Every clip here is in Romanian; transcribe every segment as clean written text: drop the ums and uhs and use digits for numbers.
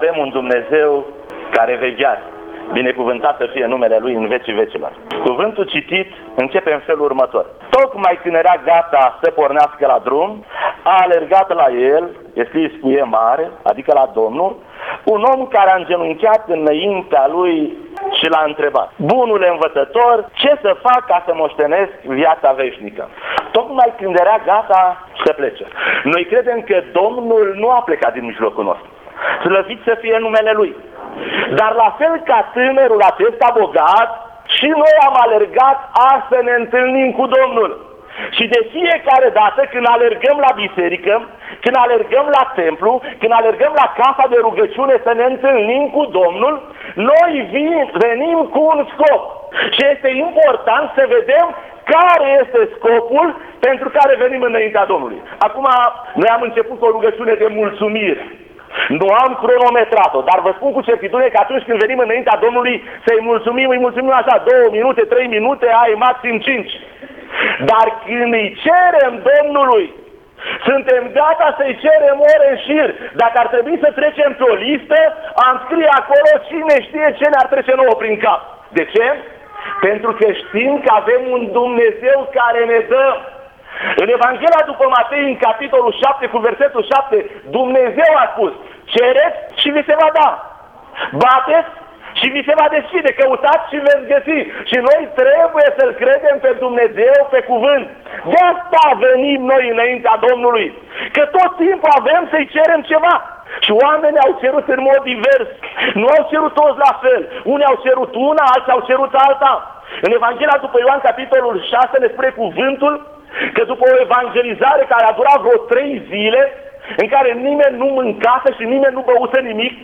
avem un Dumnezeu care veghează. Binecuvântat să fie numele Lui în vecii vecilor. Cuvântul citit începe în felul următor. Tocmai când era gata să pornească la drum, a alergat la el, e scris cu E mare, adică la Domnul, un om care a îngenunchiat înaintea lui și l-a întrebat: bunule învățător, ce să fac ca să moștenesc viața veșnică? Tocmai când era gata să plece. Noi credem că Domnul nu a plecat din mijlocul nostru. Slăvit să fie numele Lui. Dar la fel ca tânărul acesta bogat, și noi am alergat să ne întâlnim cu Domnul. Și de fiecare dată când alergăm la biserică, când alergăm la templu, când alergăm la casa de rugăciune să ne întâlnim cu Domnul, noi venim cu un scop. Și este important să vedem care este scopul pentru care venim înaintea Domnului. Acum, noi am început cu o rugăciune de mulțumire. Nu am cronometrat-o, dar vă spun cu certitudine că atunci când venim înaintea Domnului să-i mulțumim, îi mulțumim așa 2 minute, 3 minute, ai maxim 5. Dar când îi cerem Domnului, suntem gata să-i cerem ore în șir. Dacă ar trebui să trecem pe o listă, am scrie acolo cine știe ce ne-ar trece nouă prin cap. De ce? Pentru că știm că avem un Dumnezeu care ne dă. În Evanghelia după Matei, în capitolul 7, cu versetul 7, Dumnezeu a spus: cereți și vi se va da, bateți și vi se va deschide, căutați și veți găsi. Și noi trebuie să-L credem pe Dumnezeu pe cuvânt. De asta venim noi înaintea Domnului, că tot timpul avem să-i cerem ceva. Și oamenii au cerut în mod divers, nu au cerut toți la fel. Unii au cerut una, alții au cerut alta. În Evanghelia după Ioan, capitolul 6, ne spune cuvântul că după o evangelizare care a durat vreo 3 zile, în care nimeni nu mâncase și nimeni nu băuse nimic,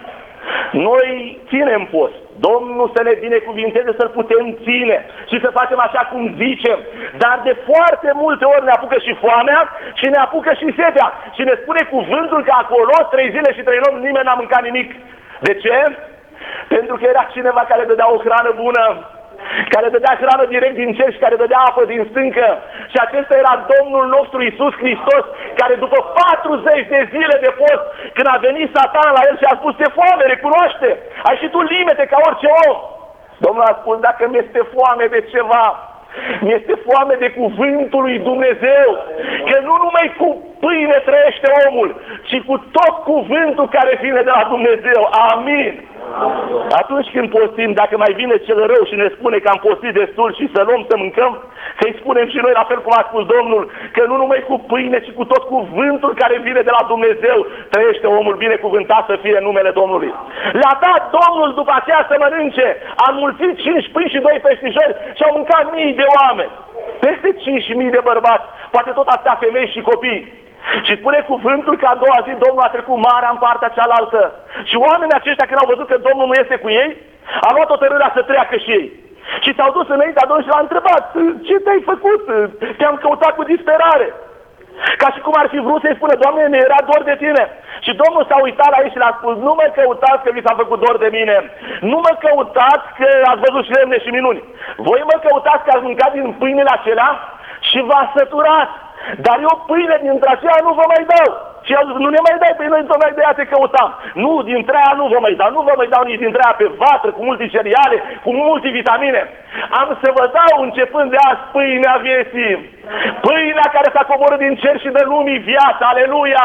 noi ținem post. Domnul să ne binecuvinteze să-l putem ține și să facem așa cum zicem. Dar de foarte multe ori ne apucă și foamea și ne apucă și setea. Și ne spune cuvântul că acolo 3 zile și 3 nopți nimeni n-a mâncat nimic. De ce? Pentru că era cineva care dădea o hrană bună, care dădea hrană direct din cer și care dădea apă din stâncă. Și acesta era Domnul nostru Iisus Hristos, care după 40 de zile de post, când a venit Satan la el și a spus: te foame, recunoaște, ai și tu limite ca orice om. Domnul a spus: dacă mi-este foame de ceva, mi-este foame de cuvântul lui Dumnezeu, că nu numai cu pâine trăiește omul, ci cu tot cuvântul care vine de la Dumnezeu. Amin. Atunci când postim, dacă mai vine cel rău și ne spune că am postit destul și să luăm să mâncăm, să-i spunem și noi, la fel cum a spus Domnul, că nu numai cu pâine, ci cu tot cuvântul care vine de la Dumnezeu trăiește omul. Binecuvântat să fie numele Domnului. Le-a dat Domnul după aceea să mănânce. A înmulțit 5 pâini și 2 peștișori și au mâncat mii de oameni. Peste 5.000 de bărbați, poate tot atâtea femei și copii. Și spune cuvântul că a doua zi Domnul a trecut marea în partea cealaltă. Și oamenii aceștia, când au văzut că Domnul nu este cu ei, au luat hotărârea să treacă și ei. Și s-au dus înaintea Domnului și l-a întrebat: ce te-ai făcut? Te-am căutat cu disperare. Ca și cum ar fi vrut să-i spună: Doamne, ne era dor de tine. Și Domnul s-a uitat la ei și le-a spus: nu mă căutați că vi s-a făcut dor de mine. Nu mă căutați că ați văzut și lemne și minuni. Voi mă căutați că ați mâncat din pâinile acelea și v-ați săturat. Dar eu pâine dintre aceea nu vă mai dau. Și el zice: nu ne mai dai, pe noi tocmai de aia te căutam. Nu, dintre aia nu vă mai dau. Nu vă mai dau nici dintre aia pe vatră, cu multe cereale, cu multe vitamine. Am să vă dau începând de azi pâinea vieții. Pâinea care s-a coborât din cer și de lumii viața. Aleluia!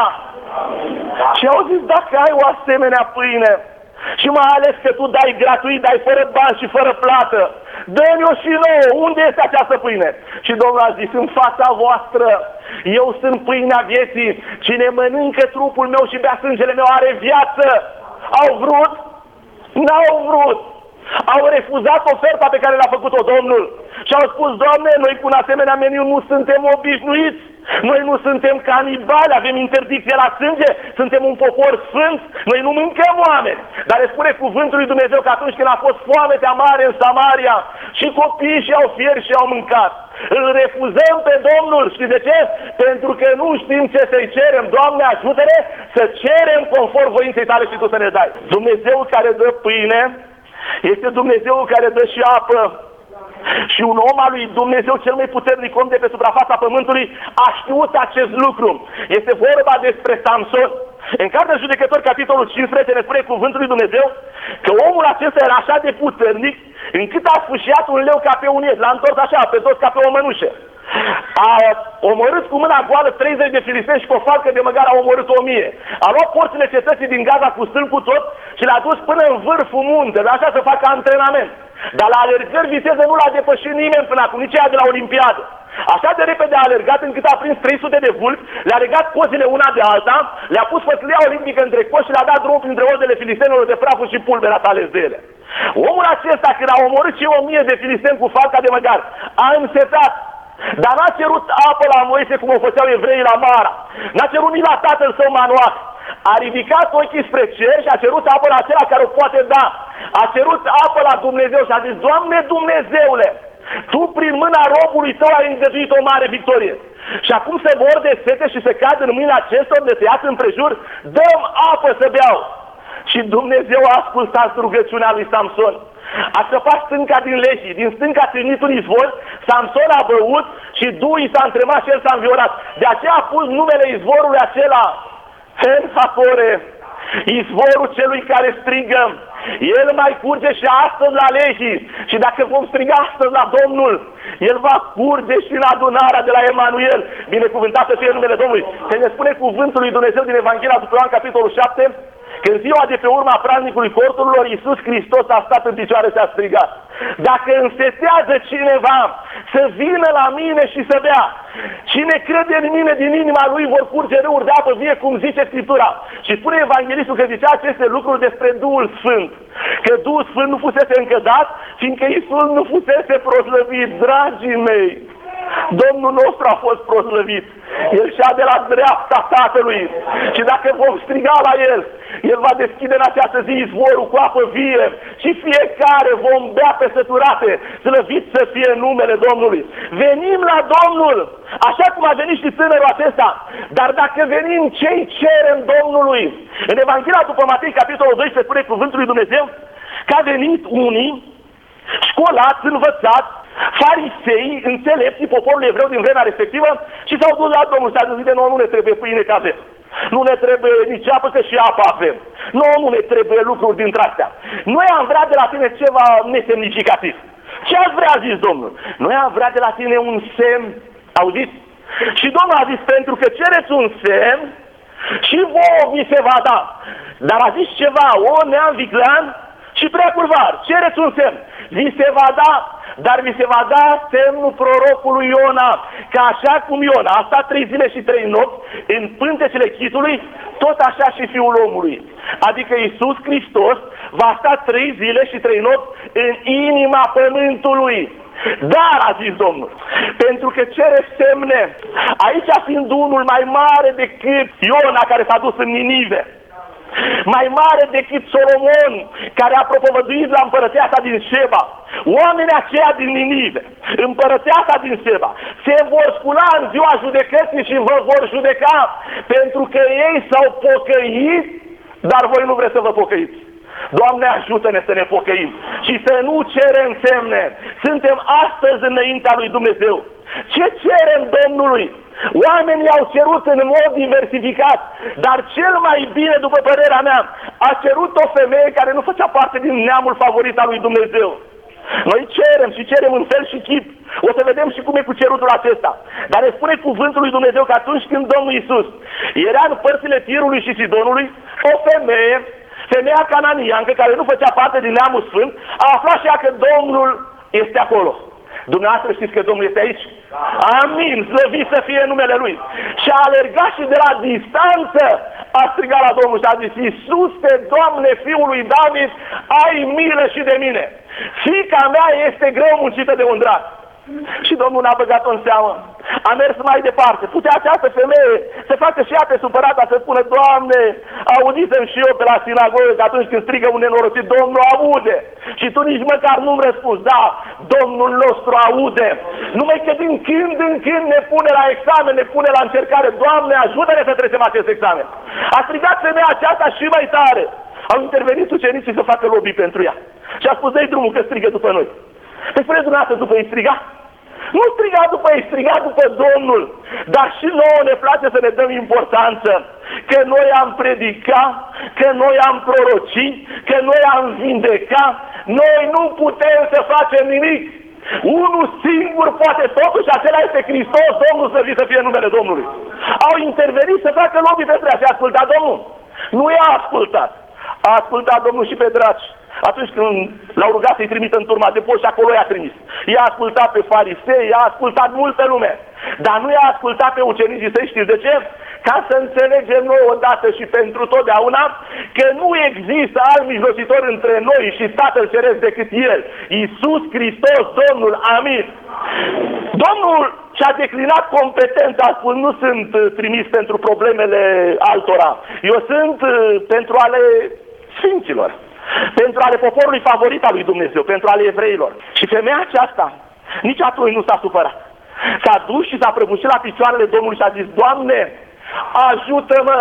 Și au zis: dacă ai o asemenea pâine, și mai ales că tu dai gratuit, dai fără bani și fără plată, dă-mi-o și nouă, unde este această pâine? Și Domnul a zis: în fața voastră, eu sunt pâinea vieții, cine mănâncă trupul meu și bea sângele meu are viață. Au vrut? N-au vrut. Au refuzat oferta pe care le-a făcut-o Domnul și au spus: Doamne, noi cu un asemenea meniu nu suntem obișnuiți. Noi nu suntem canibali, avem interdicție la sânge, suntem un popor sfânt, noi nu mâncăm oameni. Dar le spune cuvântul lui Dumnezeu că atunci când a fost foametea mare în Samaria, și copiii și-au fiert și au mâncat. Îl refuzăm pe Domnul. Și de ce? Pentru că nu știm ce să-i cerem. Doamne, ajută-ne să cerem conform voinței tale și tu să ne dai. Dumnezeu care dă pâine este Dumnezeu care dă și apă. Și un om al lui Dumnezeu, cel mai puternic om de pe suprafața pământului, a știut acest lucru. Este vorba despre Samson. În Cartea Judecători, capitolul 15, ne spune cuvântul lui Dumnezeu că omul acesta era așa de puternic încât a sfâșiat un leu ca pe un ied, l-a întors așa, pe dos ca pe o mănușă. A omorât cu mâna goală 30 de filisteni și cu o falcă de măgar a omorât 1000. A luat porțile cetății din Gaza cu stâlp cu tot și l-a dus până în vârful muntelui, așa să facă antrenament. Dar la alergări viteză nu l-a depășit nimeni până acum, nici aia de la Olimpiadă. Așa de repede a alergat încât a prins 300 de vulpi, le-a legat cozile una de alta, le-a pus pătlia olimpică între cozi și le-a dat drumul printre ordele filistenilor de praful și pulbere a ales de ele. Omul acesta, când a omorât cei 1000 de filisteni cu falca de măgar, a însetat. Dar n-a cerut apă la Moise cum o făceau evreii la Mara. N-a cerut nici la tatăl său Manoah. A ridicat ochii spre cer și a cerut apă la acela care o poate da. A cerut apă la Dumnezeu și a zis: Doamne Dumnezeule, Tu prin mâna robului Tău ai îngăduit o mare victorie. Și acum se mor de sete și se cad în mâinile acestor de se iasă împrejur, dăm apă să beau. Și Dumnezeu a ascultat rugăciunea lui Samson. A scăpat stânca din leșii, din stânca ținit un izvor, Samson a băut și Duhul s-a întremat și el s-a înviorat. De aceea a pus numele izvorului acela En-Hakore, izvorul celui care strigă. El mai curge și astăzi la leșii. Și dacă vom striga astăzi la Domnul, El va curge și în adunarea de la Emanuel. Binecuvântat să fie numele Domnului. Se ne spune cuvântul lui Dumnezeu din Evanghelia după Ioan, capitolul 7, că în ziua de pe urma praznicului corturilor, Iisus Hristos a stat în picioare și a strigat: dacă însetează cineva, să vină la mine și să bea. Cine crede în mine, din inima lui vor curge râuri de apă vie, cum zice Scriptura. Și spune Evanghelistul că zicea aceste lucruri despre Duhul Sfânt, că Duhul Sfânt nu fusese încă dat, fiindcă Iisus nu fusese proslăvit. Dragii mei, Domnul nostru a fost proslăvit. El și-a de la dreapta Tatălui. Și dacă vom striga la El, El va deschide în această zi izvorul cu apă vie și fiecare vom bea pe săturate. Slăvit să fie numele Domnului. Venim la Domnul, așa cum a venit și tânărul acesta. Dar dacă venim, ce-i cerem Domnului? În Evanghelia după Matei, capitolul 2, se spune cuvântul lui Dumnezeu că a venit unii școlați, învățați, farisei, înțelepții poporului evreu din vremea respectivă și s-au dus la Domnul și a zis: nouă nu ne trebuie pâine că avem. Nu ne trebuie nici apă, că și apă avem. Nu ne trebuie lucruri dintre astea. Noi am vrea de la tine ceva nesemnificativ. Ce ați vrea, a zis Domnul? Noi am vrea de la tine un semn. Auziți? Și Domnul a zis: pentru că cereți un semn și vouă vi se va da. Dar a zis ceva: o neam viclean și prea curvar, cereți un semn. Vi se va da, dar vi se va da semnul prorocului Iona, că așa cum Iona a stat 3 zile și 3 nopți în pântecele chitului, tot așa și Fiul omului. Adică Iisus Hristos va sta 3 zile și 3 nopți în inima pământului. Dar, a zis Domnul, pentru că cere semne, aici fiind unul mai mare decât Iona care s-a dus în Ninive, mai mare decât Solomon care a propovăduit la împărăteasa din Șeba, oamenii aceia din Ninive, împărăteasa din Șeba, se vor scula în ziua judecății și vă vor judeca, pentru că ei s-au pocăit, dar voi nu vreți să vă pocăiți. Doamne, ajută-ne să ne pocăim și să nu cerem semne. Suntem astăzi înaintea lui Dumnezeu. Ce cerem Domnului? Oamenii au cerut în mod diversificat, dar cel mai bine, după părerea mea, a cerut o femeie care nu făcea parte din neamul favorit al lui Dumnezeu. Noi cerem și cerem în fel și chip. O să vedem și cum e cu cerutul acesta. Dar ne spune cuvântul lui Dumnezeu că atunci când Domnul Iisus era în părțile Tirului și Sidonului, o femeie, femeia cananiancă, care nu făcea parte din neamul sfânt, a aflat și ea că Domnul este acolo. Dumneavoastră știți că Domnul este aici? Amin, slăvit să fie numele Lui. Și a alergat și de la distanță a strigat la Domnul și a zis: Iisuse, Doamne, Fiul lui David, ai milă și de mine. Fiica mea este greu muncită de un drac. Și Domnul n-a băgat-o în seamă. A mers mai departe. Putea această femeie să facă și ea pe supărata, să spună: Doamne, audisem și eu pe la sinagogă că atunci când strigă un nenorocit, Domnul aude. Și tu nici măcar nu-mi răspunzi: da, Domnul nostru aude. Numai că din când în când ne pune la examen, ne pune la încercare. Doamne, ajută-ne să trecem acest examen. A strigat femeia aceasta și mai tare. Au intervenit ucenicii să facă lobby pentru ea. Și a spus: dă-i drumul că strigă după noi. Păi spuneți dumneavoastră, după ei striga? Nu striga după ei, striga după Domnul. Dar și nouă ne place să ne dăm importanță că noi am predicat, că noi am prorocit, că noi am vindecat. Noi nu putem să facem nimic. Unul singur poate totuși, acela este Hristos, Domnul, slăvit să fie numele Domnului. Au intervenit să facă lobby pentru a fi ascultat Domnul. Nu i-a ascultat. A ascultat Domnul și pe draci. Atunci când l-au rugat să-i trimită în turma de post și acolo i-a trimis. I-a ascultat pe farisei, i-a ascultat multă lume. Dar nu i-a ascultat pe ucenicii săi, știți de ce? Ca să înțelegem noi odată și pentru totdeauna că nu există alt mijlocitor între noi și Tatăl Ceresc decât El. Iisus Hristos, Domnul, amin. Domnul și-a declinat competența, a spus, nu sunt trimis pentru problemele altora. Eu sunt pentru ale sfinților, pentru ale poporului favorit al lui Dumnezeu, pentru ale evreilor. Și femeia aceasta nici atunci nu s-a supărat. S-a dus și s-a prăbușit la picioarele Domnului și a zis, Doamne, ajută-mă!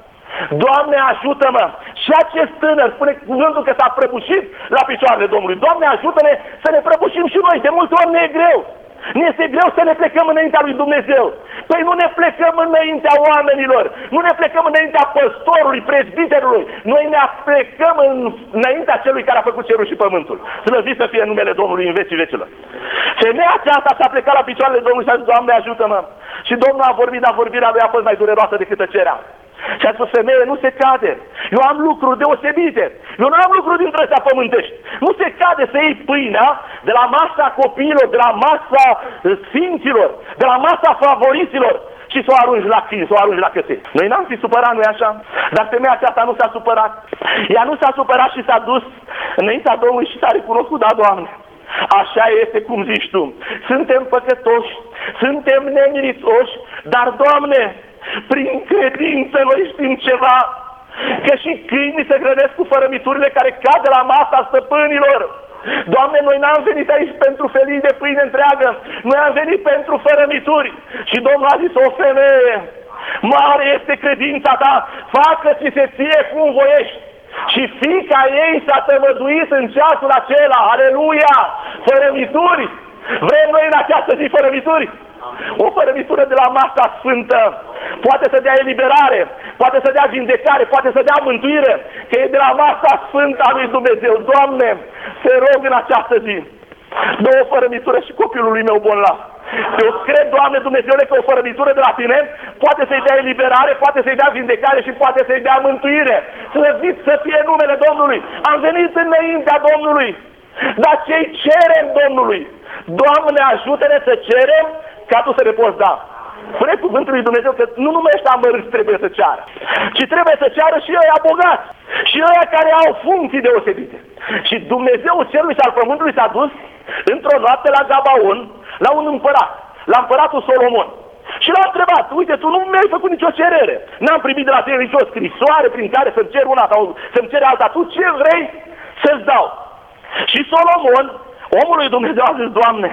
Doamne, ajută-mă! Și acest tânăr spune cuvântul că s-a prăbușit la picioarele Domnului. Doamne, ajută-ne să ne prăbușim și noi. De multe ori ne e greu. Ne este greu să ne plecăm înaintea lui Dumnezeu. Păi nu ne plecăm înaintea oamenilor, nu ne plecăm înaintea păstorului, prezbiterului. Noi ne plecăm înaintea celui care a făcut cerul și pământul. Slăvit să fie numele Domnului în vecii vecilor. Femeia aceasta s-a plecat la picioarele Domnului și a zis, Doamne, ajută-mă! Și Domnul a vorbit, dar vorbirea lui a fost mai dureroasă decât tăcerea. Și a spus, femeie, nu se cade. Eu am lucruri deosebite. Eu nu am lucruri dintre astea pământești. Nu se cade să iei pâinea de la masa copiilor, de la masa sfinților, de la masa favoriților și să o arunci la câini, să o arunci la căței. Noi n-am fi supărat, nu-i așa? Dar femeia aceasta nu s-a supărat. Ea nu s-a supărat și s-a dus înaintea Domnului și s-a recunoscut, da, Doamne. Așa este cum zici Tu. Suntem păcătoși, suntem nemirițoși, dar, Doamne, prin credință noi știm ceva, că și câinii se hrănesc cu fărămiturile care cad de la masa stăpânilor. Doamne, noi n-am venit aici pentru felii de pâine întreagă, noi am venit pentru fărămituri. Și Domnul a zis, o femeie, mare este credința ta, facă-ți se ție cum voiești. Și fiica ei s-a tămăduit în ceasul acela, aleluia, fărămituri. Vrem noi în această zi fărămituri? O fărămitură de la masa sfântă poate să dea eliberare, poate să dea vindecare, poate să dea mântuire, că e de la masa sfântă a lui Dumnezeu. Doamne, te rog în această zi, dă o fărămitură și copilului meu bolnav. Eu cred, Doamne Dumnezeule, că o fărămitură de la Tine poate să-i dea eliberare, poate să-i dea vindecare și poate să-i dea mântuire. Slăvit să fie numele Domnului. Am venit înaintea Domnului, dar ce-i cerem Domnului? Doamne, ajută-ne să cerem ca Tu să ne poți da. Spune cuvântul lui Dumnezeu că nu numai ăștia amărâți trebuie să ceară, ci trebuie să ceară și ăia bogați, și ăia care au funcții deosebite. Și Dumnezeu cerului și al pământului s-a dus într-o noapte la Gabaon, la un împărat, la împăratul Solomon. Și l-a întrebat, uite, tu nu mi-ai făcut nicio cerere, n-am primit de la tine nicio scrisoare prin care să-mi cer una sau să-mi cer alta, tu ce vrei să-ți dau? Și Solomon, omul lui Dumnezeu, a zis, Doamne,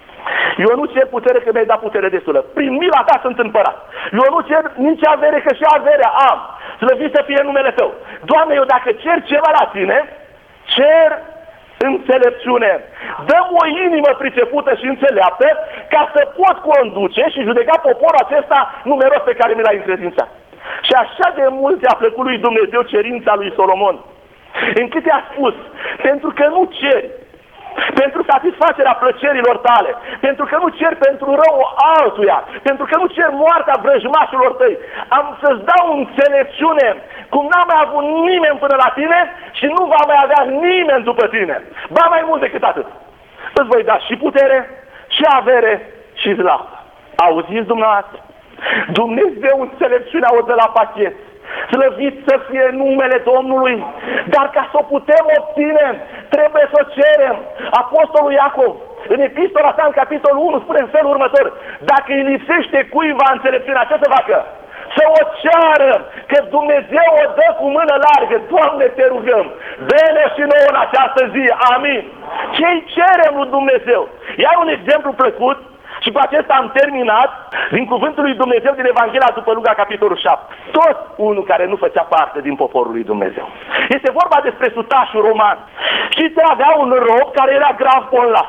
eu nu cer putere că mi-ai dat putere destulă. Prin mila Ta sunt împărat. Eu nu cer nici avere, că și averea am. Slăvit să fie numele Tău. Doamne, eu dacă cer ceva la Tine, cer înțelepciune. Dă-mi o inimă pricepută și înțeleaptă ca să pot conduce și judeca poporul acesta numeros pe care mi l-ai încredințat. Și așa de mult a plăcut lui Dumnezeu cerința lui Solomon, încât i-a spus, pentru că nu ceri pentru satisfacerea plăcerilor tale, pentru că nu cer pentru rău altuia, pentru că nu cer moartea vrăjmașilor tăi, am să-ți dau înțelepciune cum n-a mai avut nimeni până la tine și nu va mai avea nimeni după tine. Ba mai mult decât atât, îți voi da și putere, și avere, și slavă. Auziți dumneavoastră? Dumnezeu înțelepciunea o dă la pachet. Slăvit să fie numele Domnului, dar ca să o putem obține, trebuie să o cerem. Apostolul Iacov, în epistola sa, în capitolul 1, spune în felul următor, dacă îi lipsește cuiva înțelepciunea, ce să facă? Să o ceară, că Dumnezeu o dă cu mână largă. Doamne, te rugăm, dă-ne și nouă în această zi, amin. Ce-i cerem lui Dumnezeu? Iar un exemplu plăcut, și cu acesta am terminat, din cuvântul lui Dumnezeu din Evanghelia după Luca, capitolul 7. Tot unul care nu făcea parte din poporul lui Dumnezeu. Este vorba despre sutașul roman. Și avea un rob care era grav bolnav.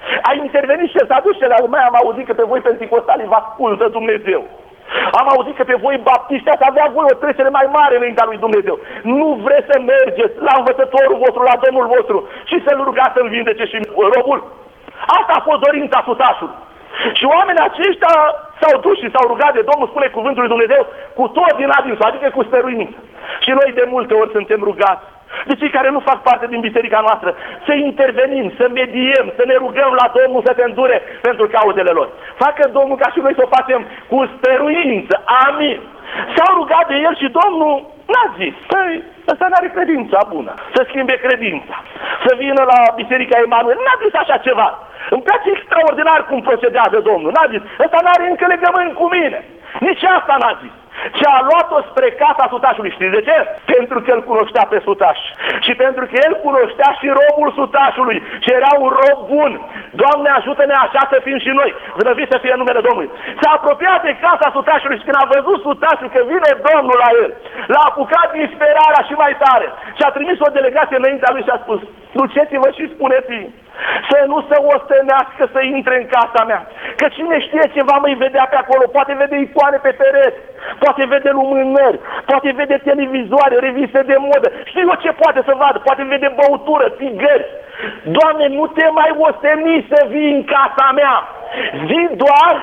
Ai intervenit și s-a dus cele mai am auzit că pe voi penticostali vă ascultă Dumnezeu. Am auzit că pe voi baptiști ați avea voi o trecere mai mare înaintea lui Dumnezeu. Nu vreți să mergeți la învățătorul vostru, la Domnul vostru și să-L rugați să-L vindece și robul? Asta a fost dorința sutașului. Și oamenii aceștia s-au dus și s-au rugat de Domnul, spune cuvântul lui Dumnezeu, cu tot din adinsul, adică cu stăruință. Și noi de multe ori suntem rugați de cei care nu fac parte din biserica noastră, să intervenim, să mediem, să ne rugăm la Domnul să te îndure pentru cauzele lor. Facă Domnul ca și noi să o facem cu stăruință. Amin. S-au rugat de el și Domnul n-a zis, păi, ăsta n-are credința bună, să schimbe credința, să vină la biserica Emanuel. N-a zis așa ceva. Îmi place extraordinar cum procedează Domnul. N-a zis, ăsta n-are încă legământ cu mine. Nici asta n-a zis. Ce a luat-o spre casa sutașului. Știți de ce? Pentru că îl cunoștea pe sutaș. Și pentru că el cunoștea și robul sutașului. Și era un rob bun. Doamne, ajută-ne așa să fim și noi. Slăvit să fie numele Domnului. S-a apropiat de casa sutașului și când a văzut sutașul că vine Domnul la el, l-a apucat din sperarea și mai tare. Și a trimis o delegație înaintea lui și a spus, duceți-vă și spuneți-i să nu se ostenească să intre în casa mea. Că cine știe ce va mai vedea pe acolo, poate vede icoane pe pereți, poate vede lumânări, poate vede televizoare, reviste de modă, știu eu ce poate să vadă, poate vede băutură, țigări. Doamne, nu te mai osteni să vii în casa mea, zi doar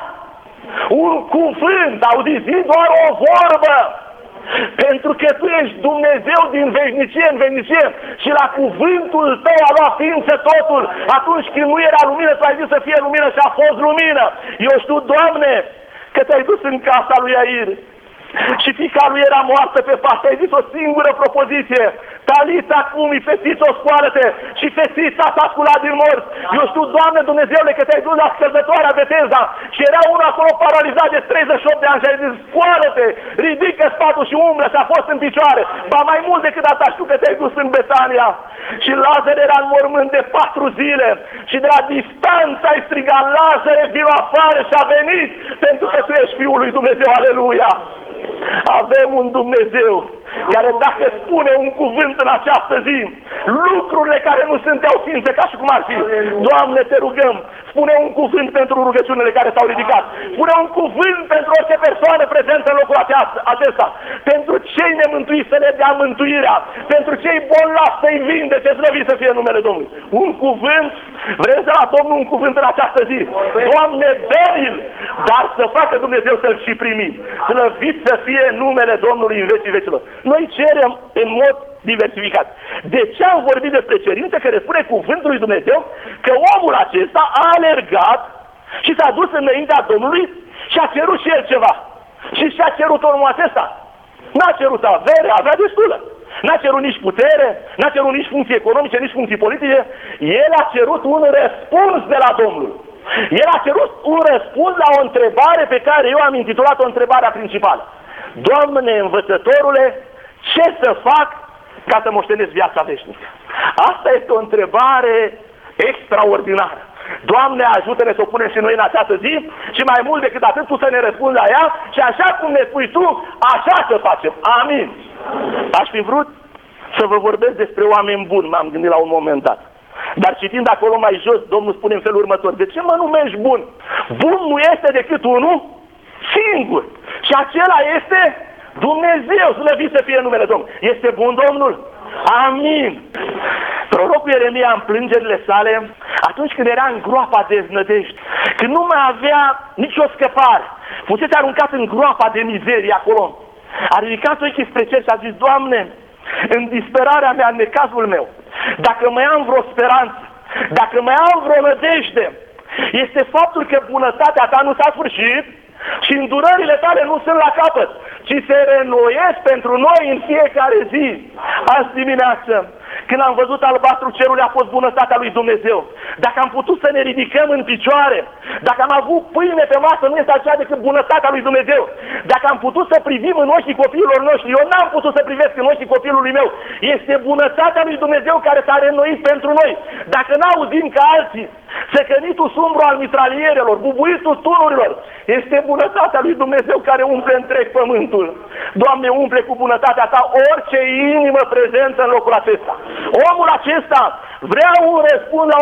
un cuvânt, auzi, zi doar o vorbă. Pentru că Tu ești Dumnezeu din veșnicie în veșnicie și la cuvântul Tău a luat ființă totul. Atunci când nu era lumină, Tu ai zis să fie lumină și a fost lumină. Eu știu, Doamne, că Te-ai dus în casa lui Iair și fiica lui era moartă pe pat. Ai zis o singură propoziție. Talita cumi, fetiță, scoală-te! Și fetița s-a sculat din morți. Eu știu, Doamne Dumnezeule, că Te-ai dus la scăldătoarea Betesda și era unul acolo paralizat de 38 de ani și ai zis, scoală-te, ridică spatul și umblă și a fost în picioare. Ba mai mult decât asta, știu că Te-ai dus în Betania și Lazar era în mormânt de 4 zile și de la distanță ai strigat, Lazare, vino afară, și a venit pentru că Tu ești Fiul lui Dumnezeu, aleluia! Avem un Dumnezeu care dacă spune un cuvânt în această zi, lucrurile care nu sunt au ființă ca și cum ar fi. Doamne, Te rugăm, spune un cuvânt pentru rugăciunile care s-au ridicat. Spune un cuvânt pentru orice persoană prezentă în locul acesta. Pentru cei nemântuiți să le dea mântuirea. Pentru cei bolnavi să-i vindece, slăvit să fie numele Domnului. Un cuvânt, vrem să la Domnul un cuvânt în această zi. Doamne, dă-l, dar să facă Dumnezeu să-l și primim. Slăvit să fie numele Domnului în vecii vecilor. Noi cerem în mod diversificat. De ce am vorbit despre cerințe? Că spune cuvântul lui Dumnezeu că omul acesta a alergat și s-a dus înaintea Domnului și a cerut și el ceva. Și ce a cerut omul acesta? N-a cerut avere, avea destulă. N-a cerut nici putere, n-a cerut nici funcții economice, nici funcții politice. El a cerut un răspuns de la Domnul. El a cerut un răspuns la o întrebare pe care eu am intitulat-o întrebarea principală. Doamne învățătorule, ce să fac ca să moștenesc viața veșnică? Asta este o întrebare extraordinară. Doamne, ajută-ne să o punem și noi în această zi și mai mult decât atât Tu să ne răspunzi la ea și așa cum ne spui Tu, așa să facem. Amin. Aș fi vrut să vă vorbesc despre oameni buni, m-am gândit la un moment dat. Dar citind acolo mai jos, Domnul spune în felul următor: de ce mă numești bun? Bun nu este decât unul singur. Și acela este Dumnezeu, slăvit să fie numele Domnului. Este bun Domnul? Amin. Prorocul Ieremia în plângerile sale, atunci când era în groapa de deznădejde, când nu mai avea nicio scăpare, fusese aruncat în groapa de mizerie acolo, a ridicat ochii spre cer și a zis: Doamne, în disperarea mea, în necazul meu, dacă mai am vreo speranță, dacă mai am vreo nădejde, este faptul că bunătatea Ta nu s-a sfârșit și îndurările Tale nu sunt la capăt, ci se reînnoiesc pentru noi în fiecare zi. Azi dimineață, când am văzut albastru cerului, a fost bunătatea lui Dumnezeu. Dacă am putut să ne ridicăm în picioare, dacă am avut pâine pe masă, nu este așa decât bunătatea lui Dumnezeu. Dacă am putut să privim în ochii copiilor noștri, eu n-am putut să privesc în ochii copilului meu, este bunătatea lui Dumnezeu care s-a reînnoit pentru noi. Dacă n-auzim ca alții secănitul sumbru al mitralierelor, bubuitul tunurilor, este bunătatea lui Dumnezeu care umple întreg pământul. Doamne, umple cu bunătatea Ta orice inimă prezentă în locul acesta. Omul acesta vrea un răspuns la o întrebare.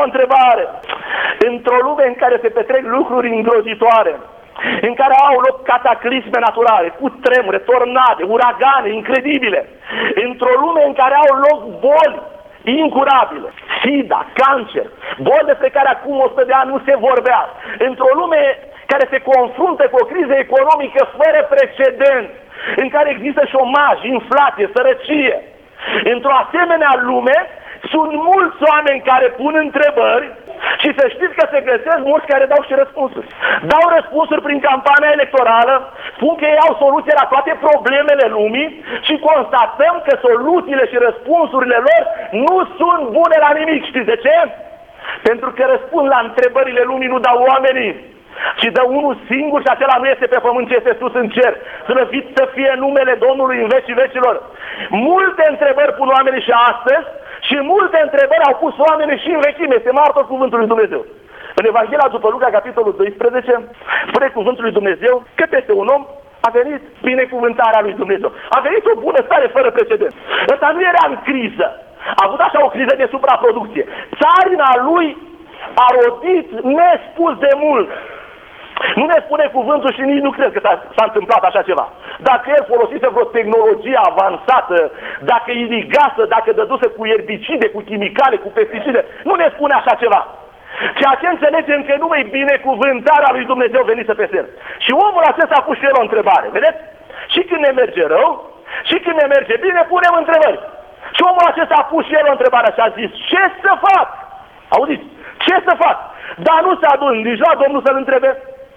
înfiorare, într-o lume în care se petrec lucruri îngrozitoare, în care au loc cataclisme naturale, cu tremure, tornade, uragane incredibile, într-o lume în care au loc boli incurabile, sida, cancer, boli despre care acum 100 de ani nu se vorbea, într-o lume care se confruntă cu o criză economică fără precedent, în care există șomaj, inflație, sărăcie. Într-o asemenea lume sunt mulți oameni care pun întrebări și să știți că se găsesc mulți care dau și răspunsuri. Dau răspunsuri prin campania electorală, spun că ei au soluție la toate problemele lumii și constatăm că soluțiile și răspunsurile lor nu sunt bune la nimic. Știți de ce? Pentru că răspund la întrebările lumii, nu dau oamenii, ci dă unul singur și acela nu este pe pământ, ci este sus în cer. Slăvit să fie numele Domnului în vecii vecilor. Multe întrebări pun oamenii și astăzi și multe întrebări au pus oamenii și în vechime. Este martor cuvântul lui Dumnezeu. În Evanghelia după Luca, capitolul 12, spune cuvântul lui Dumnezeu că peste un om a venit binecuvântarea lui Dumnezeu. A venit o bunăstare fără precedent. Ăsta nu era în criză. A avut așa o criză de supraproducție. Țarina lui a rodit nespus de mult. Nu ne spune cuvântul și nici nu cred că s-a întâmplat așa ceva. Dacă el folosise vreo tehnologie avansată, dacă irigasă, dacă dăduse cu erbicide, cu chimicale, cu pesticide, nu ne spune așa ceva. Ceea ce înțelegem că numai binecuvântarea lui Dumnezeu venise peste el. Și omul acesta a pus și el o întrebare, vedeți? Și când ne merge rău, și când ne merge bine, punem întrebări. Și omul acesta a pus și el o întrebare și a zis, ce să fac? Auziți? Ce să fac? Dar nu s-a dus nici la Domnul să-l întrebe,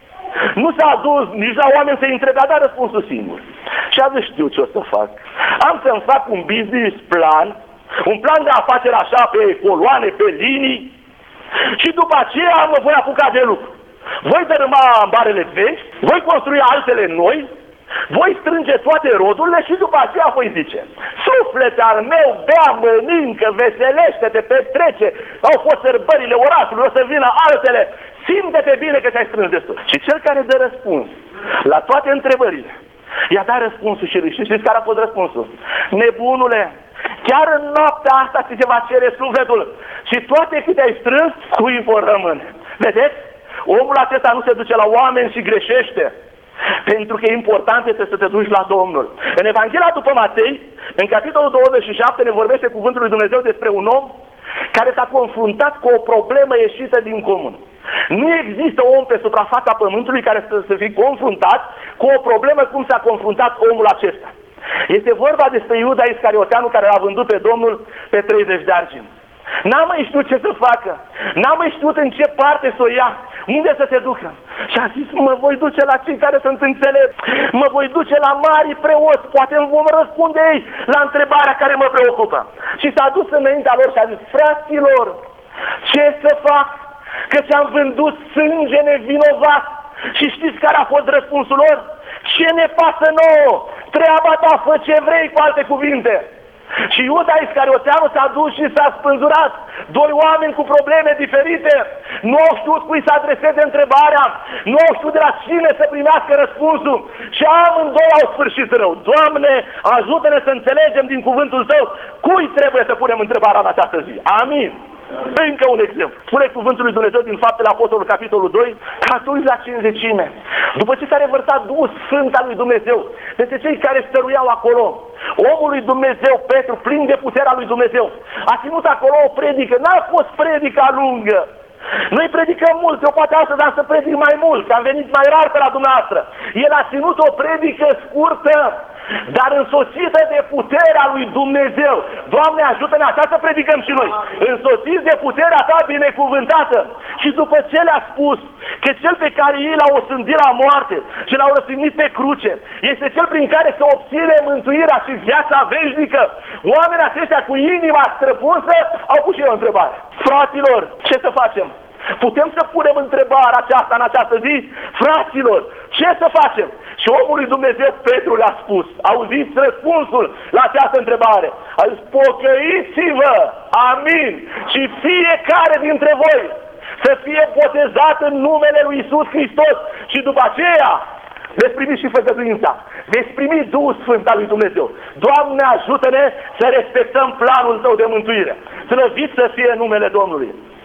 nu s-a dus nici la oameni să-i întrebe, a dat răspunsul singur. Și a zis, știu ce o să fac. Am să-mi fac un business plan, un plan de afaceri așa pe coloane, pe linii, și după aceea mă voi apuca de lucru. Voi dărâma barele vechi, voi construi altele noi, voi strânge toate rodurile și după aceea voi zice, suflete al meu, bea, mănâncă, veselește-te, petrece, au fost sărbările orașului, o să vină altele, simte-te bine că ți-ai strâns destul. Și cel care dă răspuns la toate întrebările, i-a dat răspunsul și știți care a fost răspunsul? Nebunule, chiar în noaptea asta ți se va cere sufletul și toate câte ai strâns, cui vor rămâne. Vedeți? Omul acesta nu se duce la oameni și greșește. Pentru că important este să te duci la Domnul. În Evanghelia după Matei, în capitolul 27, ne vorbește cuvântul lui Dumnezeu despre un om care s-a confruntat cu o problemă ieșită din comun. Nu există om pe suprafața pământului care să fie confruntat cu o problemă cum s-a confruntat omul acesta. Este vorba despre Iuda Iscarioteanul care l-a vândut pe Domnul pe 30 de argint. N-am mai știut ce să facă, n-am mai știut în ce parte să o ia, unde să se ducă. Și a zis, mă voi duce la cei care sunt înțelepți, mă voi duce la mari preoți, poate îmi vom răspunde ei la întrebarea care mă preocupă. Și s-a dus înaintea lor și a zis, fraților, ce să fac? Că ți-am vândut sânge nevinovat. Și știți care a fost răspunsul lor? Ce ne pasă nouă? Treaba ta, fă ce vrei, cu alte cuvinte. Și Iuda Iscarioteanu s-a dus și s-a spânzurat. Doi oameni cu probleme diferite. Nu au știut cui să adreseze întrebarea. Nu au știut de la cine să primească răspunsul. Și amândoi au sfârșit rău. Doamne, ajută-ne să înțelegem din cuvântul Tău cui trebuie să punem întrebarea în această zi. Amin. Încă un exemplu. Spune cuvântul lui Dumnezeu din Faptele Apostolului, capitolul 2, că atunci la Cincizecime, după ce s-a revărsat Duhul Sfânt al lui Dumnezeu peste cei care stăruiau acolo, omul lui Dumnezeu, Petru, plin de puterea lui Dumnezeu, a ținut acolo o predică. N-a fost predica lungă. Noi predicăm mult, eu poate astăzi am să predic mai mult, că am venit mai rar pe la dumneavoastră. El a ținut o predică scurtă, dar însoțită de puterea lui Dumnezeu. Doamne, ajută-ne așa să predicăm și noi. Însoțiți de puterea Ta binecuvântată. Și după ce le-a spus că cel pe care ei l-au osândit la moarte și l-au răstignit pe cruce este cel prin care se obține mântuirea și viața veșnică, oamenii aceștia cu inima străpunsă au pus și eu o întrebare. Fraților, ce să facem? Putem să punem întrebarea aceasta în această zi? Fraților, ce să facem? Și omul lui Dumnezeu, Petru, le-a spus, auziți răspunsul la această întrebare. A zis, pocăiți-vă, amin, și fiecare dintre voi să fie botezat în numele lui Iisus Hristos și după aceea veți primi și făgăduința, veți primi Duhul Sfânt al lui Dumnezeu. Doamne, ajută-ne să respectăm planul Tău de mântuire. Slăvit să fie numele Domnului.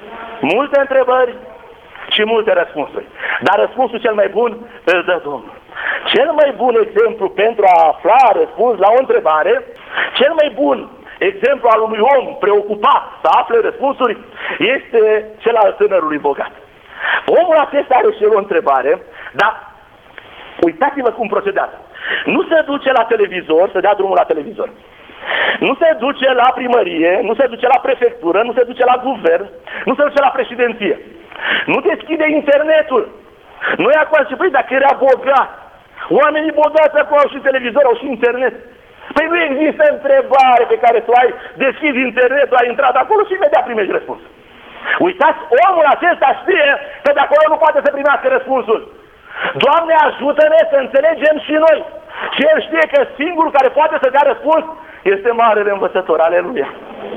Multe întrebări și multe răspunsuri. Dar răspunsul cel mai bun îl dă Domnul. Cel mai bun exemplu pentru a afla răspuns la o întrebare, cel mai bun exemplu al unui om preocupat să afle răspunsuri, este cel al tânărului bogat. Omul acesta are și el o întrebare, dar uitați-vă cum procedează. Nu se duce la televizor să dea drumul la televizor. Nu se duce la primărie, nu se duce la prefectură, nu se duce la guvern, nu se duce la președinție. Nu deschide internetul. Noi acum și dacă era bogat, oamenii bogați acum au și televizor, au și internet. Păi nu există întrebare pe care tu ai, deschizi internetul, ai intrat acolo și imediat primești răspuns. Uitați, omul acesta știe că de acolo nu poate să primească răspunsul. Doamne, ajută-ne să înțelegem și noi. Și el știe că singurul care poate să dea răspuns este marele învățător, aleluia.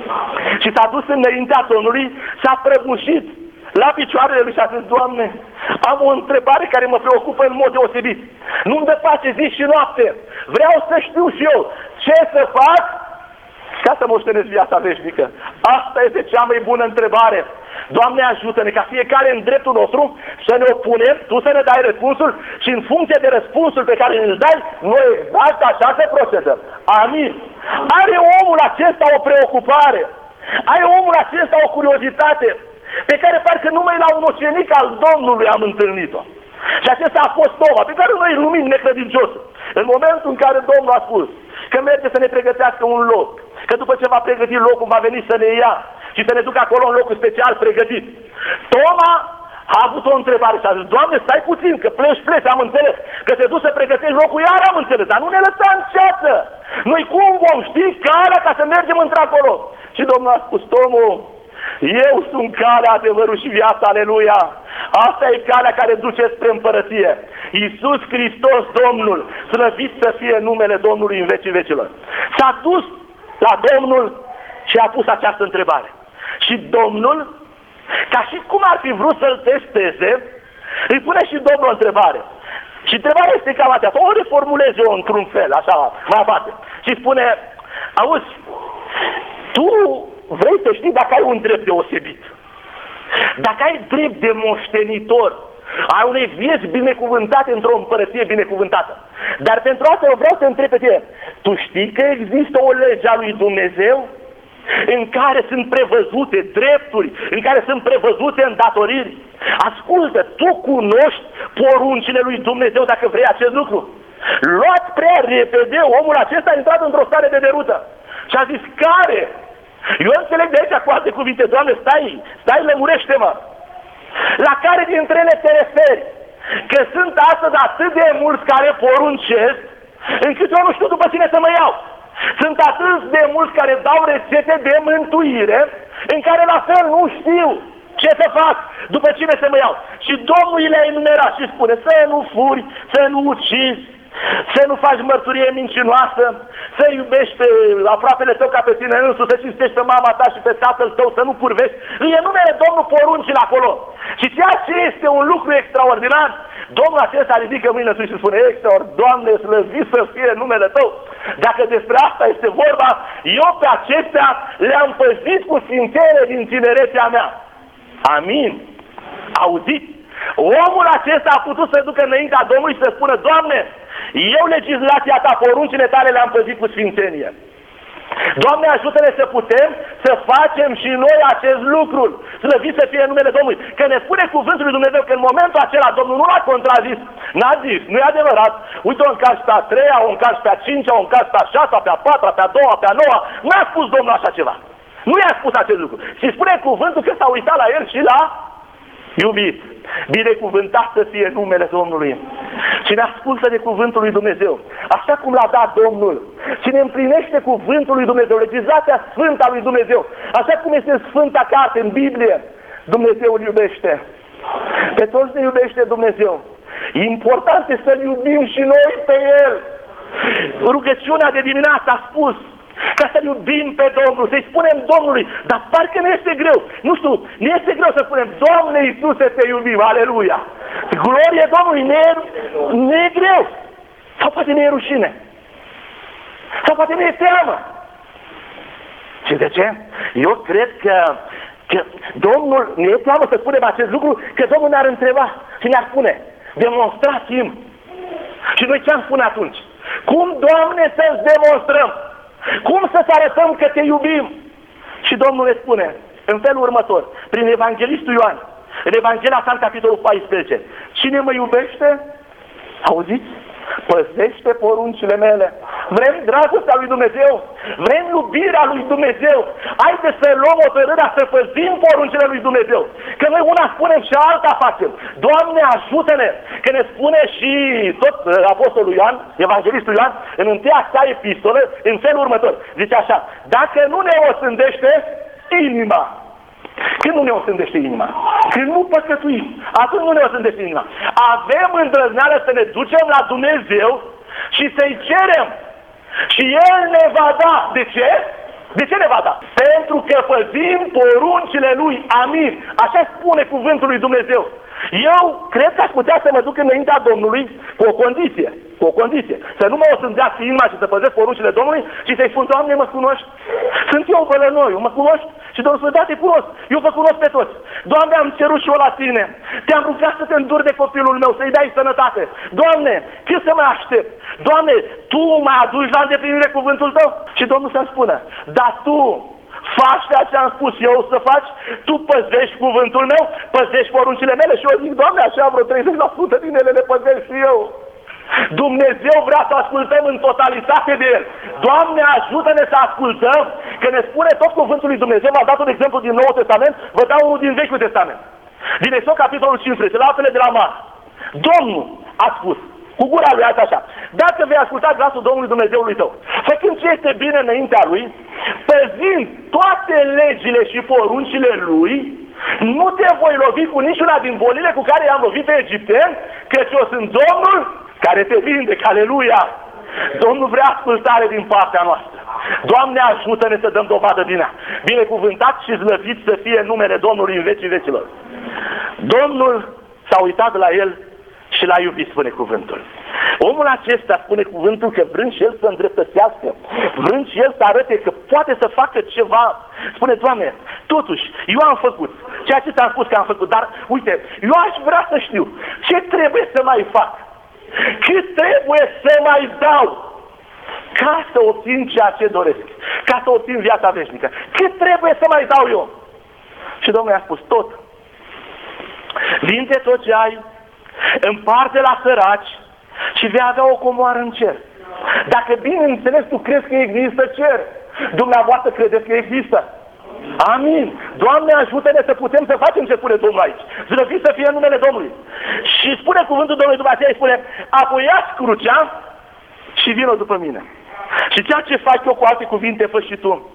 Și s-a dus înaintea Domnului, s-a prăbușit la picioarele lui și a zis, Doamne, am o întrebare care mă preocupă în mod deosebit. Nu-mi dă pace zi și noapte. Vreau să știu și eu ce să fac ca să moștenesc viața veșnică. Asta este cea mai bună întrebare. Doamne, ajută-ne ca fiecare în dreptul nostru să ne opunem, Tu să ne dai răspunsul și în funcție de răspunsul pe care ne-l dai, noi exact așa să procedăm. Amin. Are omul acesta o preocupare, are omul acesta o curiozitate pe care parcă numai la un ucenic al Domnului am întâlnit-o. Și acesta a fost Toma, pe care noi îl numim necredincios. În momentul în care Domnul a spus că merge să ne pregătească un loc, că după ce va pregăti locul, va veni să ne ia și să ne ducă acolo în locul special pregătit. Toma a avut o întrebare și a zis, Doamne, stai puțin, că pleci, am înțeles. Că te duci să pregătești locul, iar am înțeles, dar nu ne lăsa în ceață. Noi cum vom ști calea ca să mergem într-acolo? Și Domnul a spus, Tomul, eu sunt calea, adevărul și viața, aleluia. Asta e calea care duce spre împărăție. Iisus Hristos, Domnul, slăvit să fie numele Domnului în vecii vecilor. S-a dus la Domnul și a pus această întrebare. Și Domnul, ca și cum ar fi vrut să-l testeze, îi pune și Domnul o întrebare. Și întrebarea este cam aceasta. O reformulez eu într-un fel, așa, mai aparte. Și spune, auzi, tu vrei să știi dacă ai un drept deosebit, dacă ai drept de moștenitor a unei vieți binecuvântate într-o împărăție binecuvântată. Dar pentru asta eu vreau să întreb pe tine, tu știi că există o lege a lui Dumnezeu în care sunt prevăzute drepturi, în care sunt prevăzute îndatoriri? Ascultă, tu cunoști poruncile lui Dumnezeu dacă vrei acest lucru? Luați prea repede, omul acesta a intrat într-o stare de derută și a zis, care? Eu înțeleg de aici cu alte cuvinte, Doamne, stai, lămurește-mă. La care dintre ele te referi? Că sunt astăzi atât de mulți care poruncesc, încât eu nu știu după cine să mă iau. Sunt atât de mulți care dau rețete de mântuire, în care la fel nu știu ce să fac, după cine să mă iau. Și Domnul le-a enumerat și spune, să nu furi, să nu ucizi, să nu faci mărturie mincinoasă, să iubești pe aproapele tău ca pe tine însuți, să cinstești pe mama ta și pe tatăl tău, să nu curvești. Îi enumere Domnul poruncile acolo. Și ceea ce este un lucru extraordinar, Domnul acesta ridică mâinile sus și spune, Doamne, slăvit să fie numele Tău. Dacă despre asta este vorba, eu pe acestea le-am păzit cu sfințenie din tinerețea mea. Amin. Auziți? Omul acesta a putut să ducă înaintea Domnului și să spună, Doamne, eu legislația Ta, poruncile Tale le-am păzit cu sfințenie. Doamne, ajută-ne să putem să facem și noi acest lucru. Slăvit să fie numele Domnului. Că ne spune cuvântul lui Dumnezeu că în momentul acela Domnul nu l-a contrazis. N-a zis, nu e adevărat. Uite, o încarci pe a treia, o încarci pe a cincea, o încarci pe a șasea, pe a patra, pe a doua, pe a noua. N-a spus Domnul așa ceva. Nu i-a spus acest lucru. Și spune cuvântul că s-a uitat la el și l-a iubit. Binecuvântat să fie numele Domnului. Cine ascultă de cuvântul lui Dumnezeu, așa cum l-a dat Domnul, cine împlinește cuvântul lui Dumnezeu, legislația sfântă a lui Dumnezeu, așa cum este Sfânta Carte în Biblie, Dumnezeu îl iubește. Pe toți ne iubește Dumnezeu. Important este să-L iubim și noi pe El. Rugăciunea de dimineață a spus ca să iubim pe Domnul, să-i spunem Domnului, dar parcă ne este greu. Nu știu, ne este greu să spunem, Doamne Iisuse, te iubim, aleluia. Glorie Domnului, ne e greu. Sau poate ne e rușine. Sau poate ne e teamă. Și de ce? Eu cred că Că Domnul, ne e teamă să spunem acest lucru, că Domnul ne-ar întreba și ne-ar spune, demonstrați-mi. Și noi ce am spune atunci? Cum, Doamne, să-ți demonstrăm? Cum să-ți arătăm că te iubim? Și Domnul ne spune în felul următor, prin Evanghelistul Ioan, în Evanghelia sa, capitolul 14, cine mă iubește? Auziți? Păzește poruncile mele. Vrem dragostea lui Dumnezeu? Vrem iubirea lui Dumnezeu? Haideți să luăm hotărârea să păzim poruncile lui Dumnezeu. Că noi una spunem și alta facem. Doamne, ajută-ne! Că ne spune și tot apostolul Ioan, evanghelistul Ioan, în întâia sa epistolă, în felul următor. Zice așa, dacă nu ne osândește inima. Când nu ne osândește inima? Când nu păcătuim, atunci nu ne osândește inima. Avem îndrăzneală să ne ducem la Dumnezeu și să-i cerem. Și El ne va da. De ce? De ce ne va da? Pentru că păzim poruncile Lui. Amin. Așa spune cuvântul lui Dumnezeu. Eu cred că aș putea să mă duc înaintea Domnului cu o condiție. Cu o condiție. Să nu mă osândească inima și să păzesc poruncile Domnului și să-i spun, Doamne, mă cunoști? Sunt eu bălănoiu, mă cunoști? Și Domnul spune, da, te cunosc, eu vă cunosc pe toți. Doamne, am cerut și eu la tine. Te-am rugat să te înduri de copilul meu, să-i dai sănătate. Doamne, cât să mă aștept? Doamne, Tu mă aduci la îndeplinire cuvântul Tău? Și Domnul să-mi spună, dar Tu faci ceea ce am spus eu să faci, Tu păzești cuvântul meu, păzești poruncile mele. Și eu zic, Doamne, așa vreo 30% din ele le păzesc și eu. Dumnezeu vrea să ascultăm în totalitate de El. Doamne, ajută-ne să ascultăm, că ne spune tot cuvântul lui Dumnezeu. V-am dat un exemplu din Noul Testament, vă dau unul din Vechiul Testament. Din Exod, capitolul 15, la apele de la mare. Domnul a spus, cu gura lui așa, dacă vei asculta glasul Domnului Dumnezeului tău, făcând ce este bine înaintea Lui, păzind toate legile și poruncile Lui, nu te voi lovi cu niciuna din bolile cu care i-am lovit pe egipteni, căci eu sunt Domnul care te vindec, aleluia! Domnul vrea ascultare din partea noastră. Doamne, ajută-ne să dăm dovadă din ea. Binecuvântat și slăvit să fie numele Domnului în vecii vecilor. Domnul s-a uitat la el și l-a iubit, spune cuvântul. Omul acesta, spune cuvântul, că vrând și el să îndreptățească, vrând și el să arate că poate să facă ceva, spune, Doamne, totuși, eu am făcut ceea ce ți-am spus că am făcut, dar uite, eu aș vrea să știu ce trebuie să mai fac. Cât trebuie să mai dau ca să obțin ceea ce doresc, ca să obțin viața veșnică? Cât trebuie să mai dau eu? Și Domnul i-a spus, tot. Vinde tot ce ai, împarte la săraci și vei avea o comoară în cer. Dacă bineînțeles tu crezi că există cer, dumneavoastră credeți că există? Amin. Doamne, ajută-ne să putem să facem ce spune Domnul aici. Slăvit să fie numele Domnului. Și spune cuvântul Domnului după aceea, îi spune, apoi ia-ți crucea și vină după mine. Și ceea ce fac eu, cu alte cuvinte, fă și tu.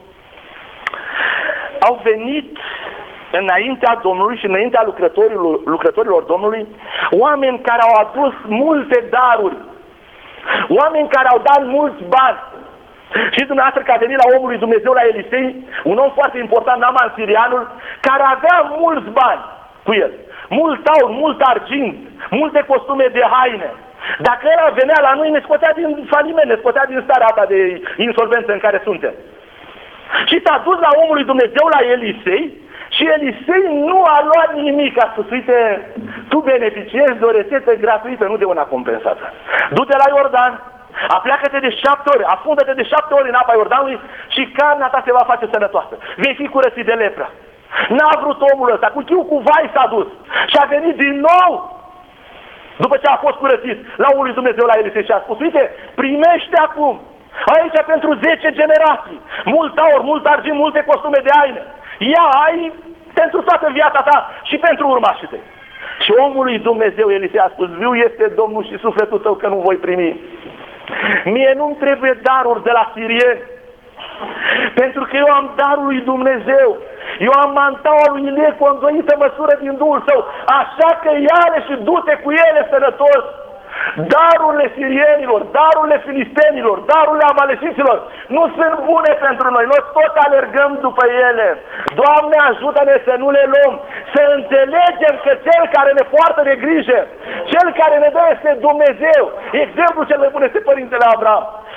Au venit înaintea Domnului și înaintea lucrătorilor Domnului oameni care au adus multe daruri. Oameni care au dat mulți bani. Și dumneavoastră că a venit la omul lui Dumnezeu, la Elisei, un om foarte important, Naaman Sirianul, care avea mulți bani cu el. Mult aur, mult argint, multe costume de haine. Dacă el venea la noi, ne scotea din faliment, ne scotea din starea asta de insolvență în care suntem. Și s-a dus la omul lui Dumnezeu, la Elisei, și Elisei nu a luat nimic. A spus, uite, tu beneficiezi de o rețetă gratuită, nu de una compensată. Du-te la Iordan, apleacă-te de 7 ori, afundă-te de 7 ori în apa Iordanului și carnea ta se va face sănătoasă. Vei fi curățit de lepră. N-a vrut omul ăsta, cu chiu cu vai s-a dus. Și a venit din nou, după ce a fost curățit, la omul lui Dumnezeu, la Elisei, și a spus, uite, primește acum, aici pentru 10 generații, mult aur, mult argint, multe costume de haine. Ia, ai pentru toată viața ta și pentru urmașii tăi. Și omul lui Dumnezeu, Elisei, a spus, viu este Domnul și sufletul tău că nu voi primi. Mie nu-mi trebuie daruri de la sirieni, pentru că eu am darul lui Dumnezeu. Eu am mantaua lui Ilie cu o îndoită măsură din Duhul Său, așa că ia-le și du-te cu ele sănătos. Darurile sirienilor, darurile filistenilor, darurile amaleciților nu sunt bune pentru noi. Noi tot alergăm după ele. Doamne, ajută-ne să nu le luăm, să înțelegem că Cel care ne poartă de grijă, Cel care ne dă este Dumnezeu. Exemplul cel mai bun este Părintele Abraham.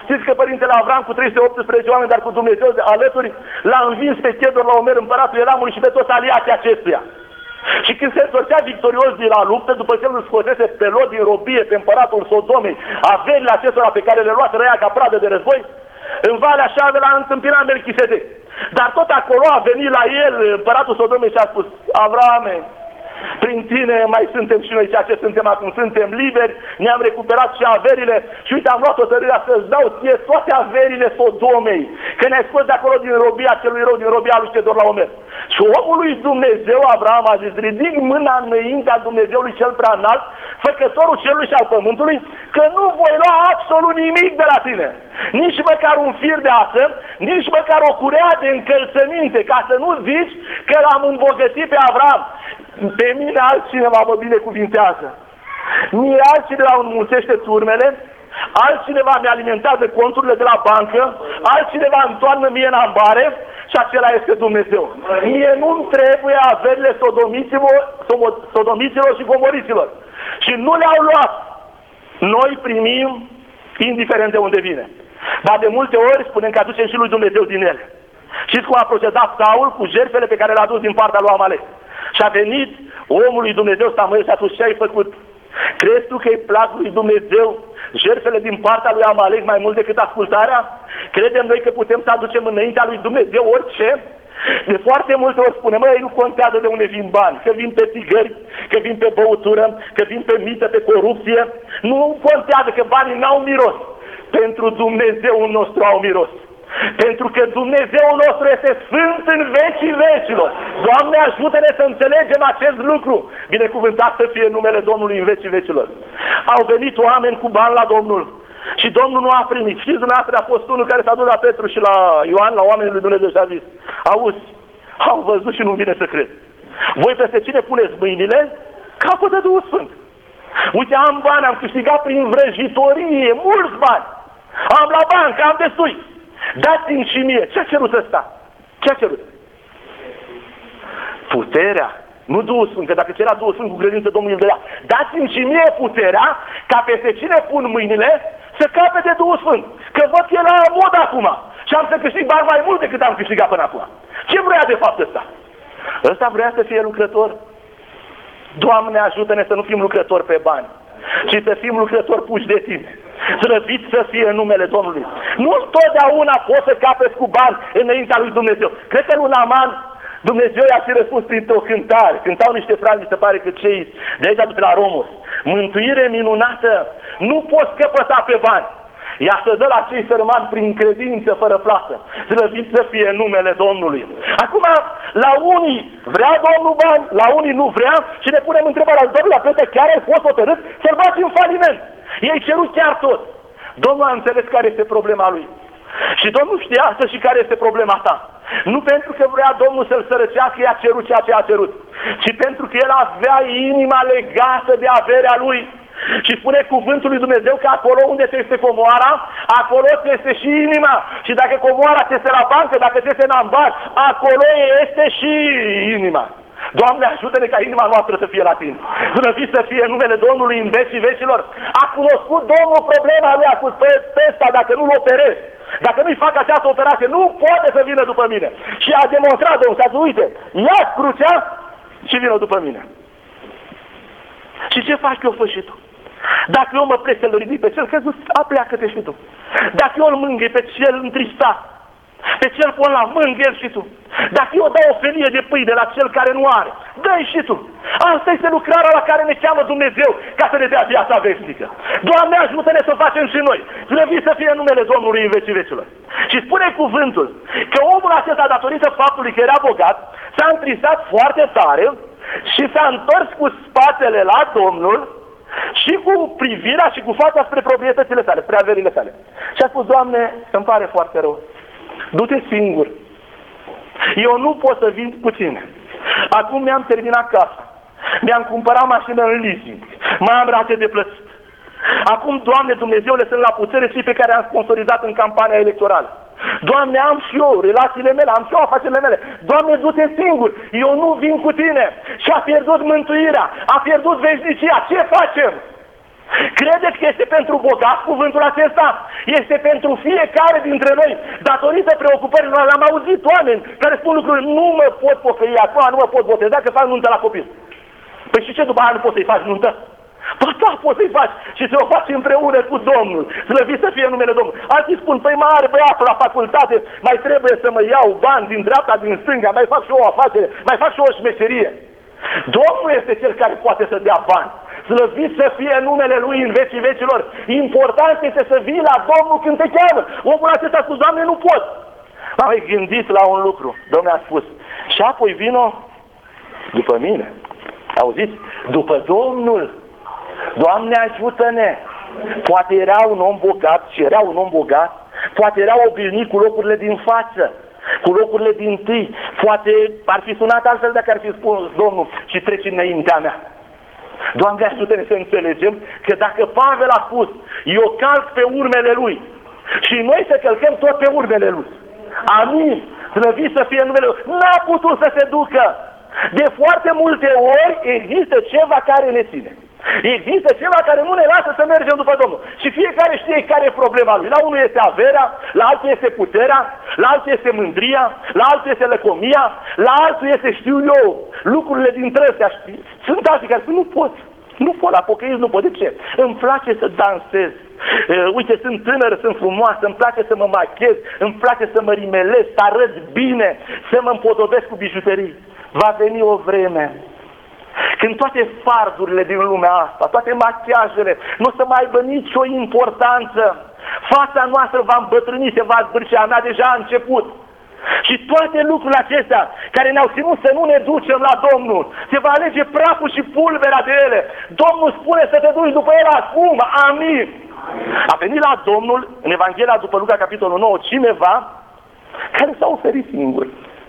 Știți că părintele Avram cu 318 oameni, dar cu Dumnezeu de alături, l-a învins pe Chedorlaomer, împăratul Elamului și pe toți aliații acestuia. Și când se întorcea victorios de la luptă, după ce îl scosese pe Lot din robie, pe împăratul Sodomei, averile acestora pe care le luase ea ca pradă de război, în Valea Șave l-a întâmpinat Melchisedec. Dar tot acolo a venit la el împăratul Sodomei și a spus: Avrame, prin tine mai suntem și noi ceea ce suntem acum, suntem liberi, ne-am recuperat și averile și uite, am luat hotărârea să-ți dau ție toate averile Sodomei, că ne-ai scos de acolo din robia celui rău, din robia lui Chedorlaomer. Și omul lui Dumnezeu, Abraham, a zis: ridic mâna înaintea Dumnezeului cel prea înalt, făcătorul cerului și al pământului, că nu voi lua absolut nimic de la tine. Nici măcar un fir de asă, nici măcar o curea de încălțăminte, ca să nu zici că l-am îmbogățit pe Abraham. Pe mine altcineva mă binecuvintează. Mie altcineva îmi mulțește turmele, altcineva mi-alimentează conturile de la bancă, altcineva îmi toarnă mie în ambare și acela este Dumnezeu. Mie nu-mi trebuie averile sodomiților și gomoriților. Și nu le-au luat. Noi primim indiferent de unde vine. Dar de multe ori spunem că aducem și lui Dumnezeu din ele. Știți cum a procedat Saul cu jertfele pe care le-a adus din partea lui Amalek? Și a venit omul lui Dumnezeu Samuel și a spus: ce ai făcut? Crezi tu că îi plac lui Dumnezeu jertfele din partea lui Amalek mai mult decât ascultarea? Credem noi că putem să aducem înaintea lui Dumnezeu orice? De foarte multe ori spunem: măi, nu contează de unde vin bani, că vin pe țigări, că vin pe băutură, că vin pe mită, pe corupție. Nu contează că banii n-au miros. Pentru Dumnezeul nostru au miros. Pentru că Dumnezeul nostru este sfânt în vecii vecilor. Doamne, ajută-ne să înțelegem acest lucru. Binecuvântat să fie numele Domnului în vecii vecilor. Au venit oameni cu bani la Domnul și Domnul nu a primit. Știți, dumneavoastră a fost unul care s-a dus la Petru și la Ioan, la oamenii lui Dumnezeu, și a zis: auzi, au văzut și nu-mi vine să cred. Voi peste cine puneți mâinile, capătă Duhul Sfânt. Uite, am bani, am câștigat prin vrăjitorie, mulți bani. Am la bancă, am destui. Dați-mi și mie. Ce a cerut ăsta? Ce a cerut? Puterea. Nu Duhul Sfânt, că dacă cerea Duhul Sfânt cu credință, Domnul îl dădea. Dați-mi și mie puterea ca peste cine pun mâinile să capete Duhul Sfânt. Că văd că e la mod acum. Și am să câștig bani mai mult decât am câștigat până acum. Ce vrea de fapt ăsta? Ăsta vrea să fie lucrător. Doamne, ajută-ne să nu fim lucrători pe bani, ci să fim lucrători puși de tine. Slăvit să fie numele Domnului. Nu totdeauna poți să capeți cu bani înaintea lui Dumnezeu. Cred că lui Naaman Dumnezeu i-a și răspuns printr-o cântare. Cântau niște frați, mi se pare că cei de aici de la Romus: mântuire minunată nu poți căpăta pe bani. Ea să dă la cei sărmani prin credință fără plată. Slăvit să fie numele Domnului. Acum, la unii vrea Domnul bani, la unii nu vrea și ne punem întrebarea: Domnul, la chiar ai fost hotărât să-l bați în faliment? Ei cerut chiar tot. Domnul a înțeles care este problema lui. Și Domnul știa astăzi și care este problema ta. Nu pentru că vrea Domnul să-l sărăcească, i-a cerut ceea ce a cerut, ci pentru că el avea inima legată de averea lui. Și spune cuvântul lui Dumnezeu că acolo unde ți este comoara, acolo ți este și inima. Și dacă comoara ți este la bancă, dacă ți este în ambar, acolo este și inima. Doamne, ajută-ne ca inima noastră să fie la tine. Slăvit să fie numele Domnului în vecii vecilor. A cunoscut Domnul problema lui, a spus: pe ăsta, dacă nu-l operez, dacă nu-i fac această operație, nu poate să vină după mine. Și a demonstrat Domnul, s-a zis: uite, ia crucea și vină după mine. Și ce faci eu, fă și tu? Dacă eu mă plec să-l ridic pe cel căzut, apleacă-te și tu. Dacă eu îl mângâi pe cel întristat, pe cel pun la mângâi și tu. Dacă eu dau o felie de pâine la cel care nu are, dă-i și tu. Asta este lucrarea la care ne cheamă Dumnezeu, ca să ne dea viața veșnică. Doamne, ajută-ne să facem și noi. Slăvit să fie numele Domnului în vecii vecilor. Și spune cuvântul că omul acesta, datorită faptului că era bogat, s-a întristat foarte tare și s-a întors cu spatele la Domnul și cu privirea și cu fața spre proprietățile sale, spre averile sale. Și a spus: Doamne, îmi pare foarte rău, du-te singur, eu nu pot să vin cu tine. Acum mi-am terminat casa, mi-am cumpărat mașină în leasing, mai am rate de plătit. Acum, Doamne Dumnezeule, sunt la putere cei pe care am sponsorizat în campania electorală. Doamne, am și eu relațiile mele, am și eu afacerile mele. Doamne, du-te singur, eu nu vin cu tine. Și a pierdut mântuirea, a pierdut veșnicia. Ce facem? Credeți că este pentru bogat cuvântul acesta? Este pentru fiecare dintre noi. Datorită preocupărilor, am auzit oameni care spun lucruri, nu mă pot pocăi acum, nu mă pot boteza că fac nuntă la copil. Păi și ce, după aia nu poți să-i faci nuntă? Ba da, poți să-i faci și să o faci împreună cu Domnul. Slăvit să fie numele Domnului. Alții spun, păi mare băiatul la facultate, mai trebuie să mă iau bani din dreapta, din stânga, mai fac și o afacere, mai fac și o șmeserie. Domnul este cel care poate să dea bani. Slăvit să fie numele Lui în vecii vecilor. Important este să vii la Domnul când te cheamă. Omul acesta a spus, Doamne, nu pot. M-am mai gândit la un lucru. Domnul a spus, și apoi vino după mine. Auziți? După Domnul. Doamne, ajută-ne! Poate era un om bogat și era un om bogat, poate era obișnuit cu locurile din față, cu locurile din tâi, poate ar fi sunat altfel dacă ar fi spus Domnul și trece înaintea mea. Doamne, ajută-ne să înțelegem că dacă Pavel a spus, eu calc pe urmele lui și noi să călcăm tot pe urmele lui. Amin! Slăvit să fie numele lui. N-a putut să se ducă. De foarte multe ori există ceva care ne ține. Există ceva care nu ne lasă să mergem după Domnul. Și fiecare știe care e problema lui. La unul este averea, la altul este puterea, la altul este mândria, la altul este lăcomia, la altul este, știu eu, lucrurile dintre astea. Sunt alții care spun, nu pot, la pocăiți nu pot. De ce? Îmi place să dansez. Uite, sunt tânără, sunt frumoasă, îmi place să mă machez, îmi place să mă rimelez, să arăt bine, să mă împodobesc cu bijuterii. Va veni o vreme când toate fardurile din lumea asta, toate machiajele, nu o să mai aibă nicio importanță. Fața noastră va îmbătrâni, se va zbârcea, mea deja a început. Și toate lucrurile acestea care ne-au ținut să nu ne ducem la Domnul, se va alege praful și pulberea de ele. Domnul spune să te duci după el acum. Amin. A venit la Domnul, în Evanghelia după Luca, capitolul 9, cineva care s-a oferit singur.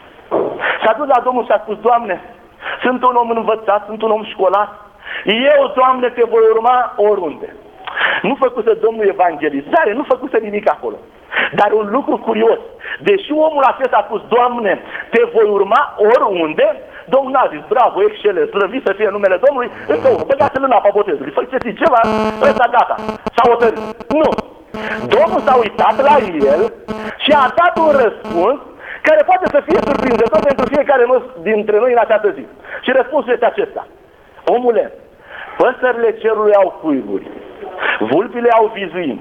S-a dus la Domnul și a spus, Doamne, sunt un om învățat, sunt un om școlat. Eu, Doamne, te voi urma oriunde. Nu făcuse Domnul evangelizare, nu făcuse nimic acolo. Dar un lucru curios, deși omul acesta a spus, Doamne, te voi urma oriunde, Domnul a zis, bravo, excelent, slăvit să fie numele Domnului, încă unul, băgați-l în apa botezului, făceți ceva, ăsta gata, s-a hotărât. Nu. Domnul s-a uitat la el și a dat un răspuns care poate să fie surprinzător pentru fiecare dintre noi în această zi. Și răspunsul este acesta. Omule, păsările cerului au cuiburi, vulpile au vizuini,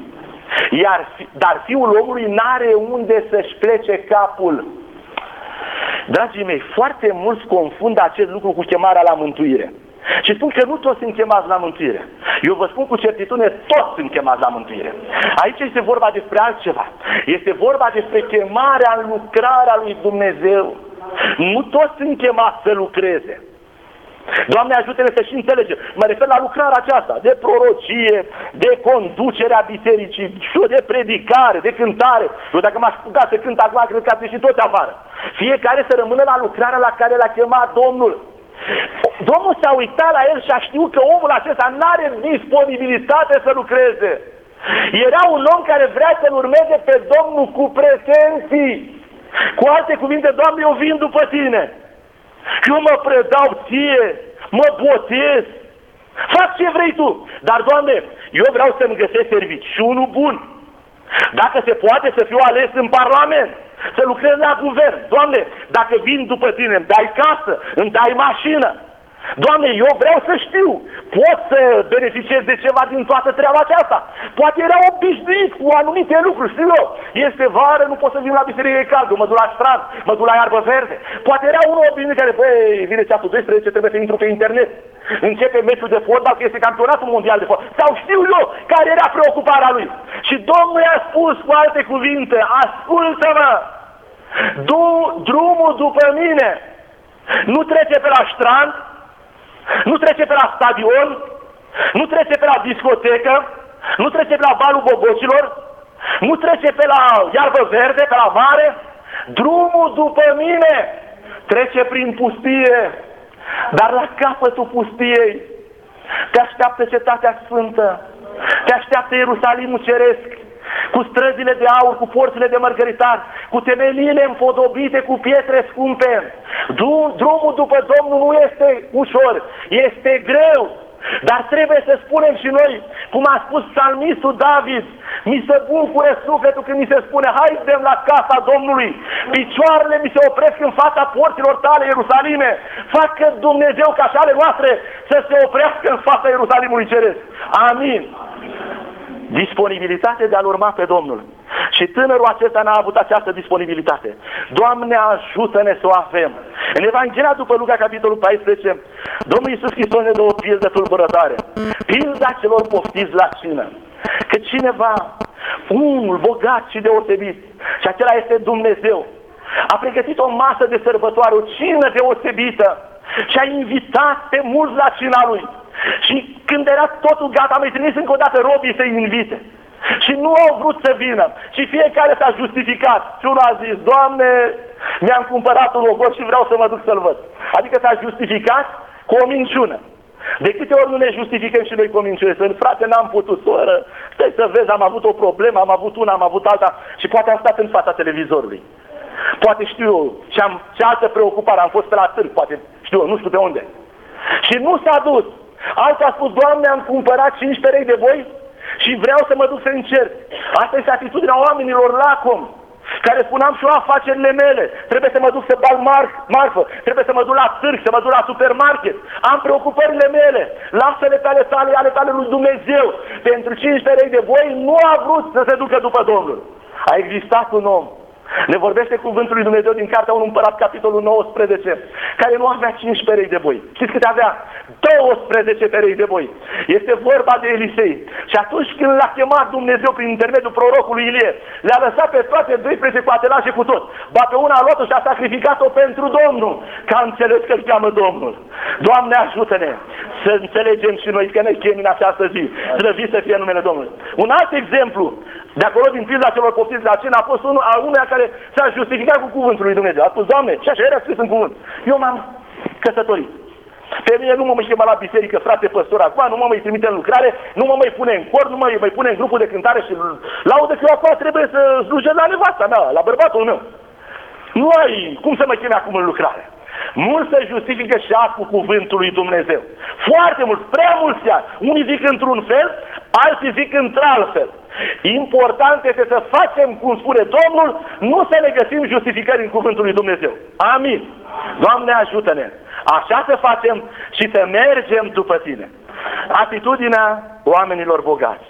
dar fiul omului n-are unde să-și plece capul. Dragii mei, foarte mulți confundă acest lucru cu chemarea la mântuire. Și spun că nu toți sunt chemați la mântuire. Eu vă spun cu certitudine, toți sunt chemați la mântuire. Aici este vorba despre altceva. Este vorba despre chemarea în lucrarea lui Dumnezeu. Nu toți sunt chemați să lucreze. Doamne, ajută-ne să și înțelegem. Mă refer la lucrarea aceasta de prorocie, de conducerea bisericii, de predicare, de cântare. Eu dacă m-aș putea să cânt acum, cred că ați ieșit toți afară. Fiecare să rămână la lucrarea la care l-a chemat Domnul. Domnul s-a uitat la el și a știut că omul acesta nu are disponibilitate să lucreze. Era un om care vrea să-L urmeze pe Domnul cu pretenții. Cu alte cuvinte, Doamne, eu vin după Tine. Eu mă predau Ție, mă botez, fac ce vrei Tu. Dar, Doamne, eu vreau să-mi găsesc serviciunul bun. Dacă se poate să fiu ales în Parlament, să lucrez la guvern. Doamne, dacă vin după Tine, îmi dai casă, îmi dai mașină. Doamne, eu vreau să știu, pot să beneficiez de ceva din toată treaba aceasta. Poate era obișnuit cu anumite lucruri, știu eu. Este vară, nu pot să vin la biserică, e cald, mă duc la stradă, mă duc la iarbă verde. Poate era unul obișnuit care, băi, vine ceasul 12, trebuie să intru pe internet. Începe meciul de fotbal, că este campionatul mondial de fotbal. Sau știu eu care era preocuparea lui. Și Domnul i-a spus cu alte cuvinte, ascultă-mă, drumul după mine nu trece pe la strand, nu trece pe la stadion, nu trece pe la discotecă, nu trece pe la balul bobocilor, nu trece pe la iarbă verde, pe la mare. Drumul după mine trece prin pustie, dar la capătul pustiei te așteaptă cetatea sfântă, te așteaptă Ierusalimul ceresc, cu străzile de aur, cu porțile de mărgăritar, cu temeliile împodobite cu pietre scumpe. Drumul după Domnul nu este ușor, este greu. Dar trebuie să spunem și noi, cum a spus psalmistul David, mi se bucure sufletul când mi se spune, haidem la casa Domnului, picioarele mi se opresc în fața porților tale, Ierusalime, facă Dumnezeu ca și ale noastre să se oprească în fața Ierusalimului Ceresc. Amin. Disponibilitate de a-L urma pe Domnul. Și tânărul acesta n-a avut această disponibilitate. Doamne, ajută-ne să o avem. În Evanghelia după Luca, capitolul 14, Domnul Iisus Hristos ne dă o pildă tulburătoare. Pilda celor poftiți la cină. Că cineva, unul bogat și deosebit, și acela este Dumnezeu, a pregătit o masă de sărbătoare, o cină deosebită și a invitat pe mulți la cina lui. Și când era totul gata, am mai trimis încă o dată robii să-i invite. Și nu au vrut să vină. Și fiecare s-a justificat. Și unul a zis, Doamne, mi-am cumpărat un ogor și vreau să mă duc să-l văd. Adică s-a justificat cu o minciună. De câte ori nu ne justificăm și noi cu o minciună? Să, frate, n-am putut, soră, stai să vezi, am avut o problemă, am avut una, am avut alta și poate am stat în fața televizorului. Poate știu eu, ce altă preocupare, am fost pe la târg, poate știu eu, nu știu pe unde. Și nu s-a dus. Altul a spus, Doamne, am cumpărat 5 perechi de boi și vreau să mă duc să încerc. Asta este atitudinea oamenilor lacom, care spuneam și eu afacerile mele. Trebuie să mă duc să bag marfă, trebuie să mă duc la târg, să mă duc la supermarket. Am preocupările mele. Lasă-le pe ale tale lui Dumnezeu. Pentru 5 perechi de boi nu a vrut să se ducă după Domnul. A existat un om. Ne vorbește cuvântul lui Dumnezeu din Cartea 1 Împărat, capitolul 19, care nu avea 5 perechi de boi. Știți câte avea? 12 perechi de boi. Este vorba de Elisei. Și atunci când l-a chemat Dumnezeu prin intermediul prorocului Ilie, le-a lăsat pe toate 12 cu atelaje cu tot. Ba pe una a luat-o și a sacrificat-o pentru Domnul, că a înțeles că îl cheamă Domnul. Doamne, ajută-ne să înțelegem și noi că ne chemi în această zi. Slăvit să fie numele Domnului. Un alt exemplu, de acolo din pilda celor poftiți la cină, a fost unul care s-a justificat cu cuvântul lui Dumnezeu. A spus, Doamne, și așa era scris în cuvânt. Eu m-am căsătorit. Pe mine nu mă mai chema la biserică, frate păstor, acum nu mă mai trimite în lucrare, nu mă mai pune în cor, nu mă mai pune în grupul de cântare și laudă că eu acum trebuie să slujesc la nevasta mea, la bărbatul meu. Nu ai cum să mă cheme acum în lucrare. Mulți se justifică și cu cuvântul lui Dumnezeu. Foarte mulți, prea mulți ani. Unii zic într-un fel, alții zic într-alt fel. Important este să facem cum spune Domnul, nu să ne găsim justificări în cuvântul lui Dumnezeu. Amin. Doamne, ajută-ne. Așa să facem și să mergem după Tine. Atitudinea oamenilor bogați.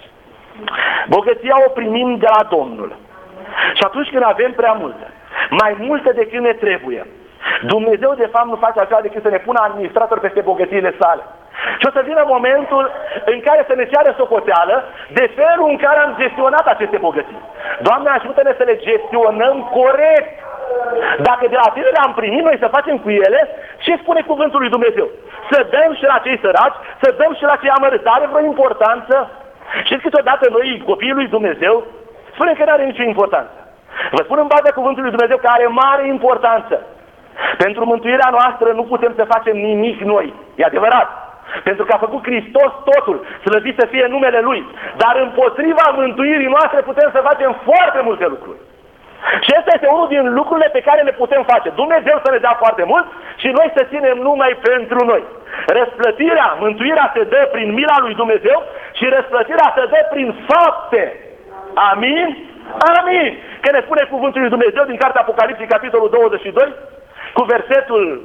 Bogăția o primim de la Domnul. Și atunci când avem prea multe, mai multe decât ne trebuie, Dumnezeu de fapt nu face așa decât să ne pună administrator peste bogățiile sale. Și o să vină momentul în care să ne ceară socoteală de felul în care am gestionat aceste bogății. Doamne, ajută-ne să le gestionăm corect. Dacă de la Tine le-am primit, noi să facem cu ele ce spune cuvântul lui Dumnezeu. Să dăm și la cei săraci, să dăm și la cei amărâți. Are vreo importanță? Și câteodată noi, copiii lui Dumnezeu, spunem că nu are nicio importanță. Vă spun în baza cuvântului lui Dumnezeu că are mare importanță. Pentru mântuirea noastră nu putem să facem nimic noi. E adevărat. Pentru că a făcut Hristos totul, slăvit să fie numele Lui. Dar împotriva mântuirii noastre putem să facem foarte multe lucruri. Și ăsta este unul din lucrurile pe care le putem face. Dumnezeu să ne dea foarte mult și noi să ținem numai pentru noi. Răsplătirea, mântuirea se dă prin mila lui Dumnezeu și răsplătirea se dă prin fapte. Amin? Amin! Că ne spune cuvântul lui Dumnezeu din Cartea Apocalipsii, capitolul 22, cu versetul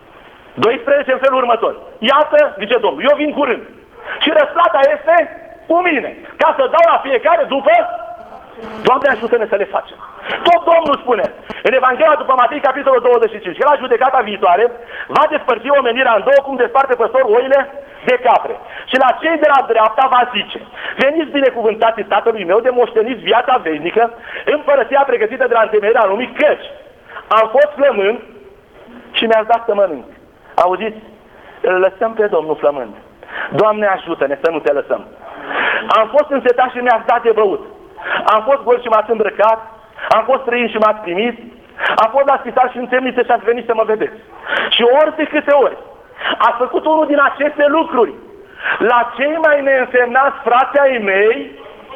12 în felul următor. Iată, zice Domnul, eu vin curând și răsplata este cu mine, ca să dau la fiecare după. Doamne, ajută-ne să le facem. Tot Domnul spune în Evanghelia după Matei, capitolul 25, că la judecata viitoare va despărți omenirea în două, cum desparte păstorul oile de capre. Și la cei de la dreapta va zice: veniți binecuvântați Tatălui meu, de moșteniți viața veșnică, împărăția pregătită de la întemeierea lumii, căci am fost flămând și mi-ați dat să mănânc. Auziți? Îl lăsăm pe Domnul flămând. Doamne, ajută-ne să nu te lăsăm. Am fost însetat și mi-ați dat de băut. Am fost gol și m-ați îmbrăcat. Am fost străin și m-ați primit. Am fost la spital și în temniță și ați venit să mă vedeți. Și ori de câte ori ați făcut unul din aceste lucruri la cei mai neînsemnați frații ai mei,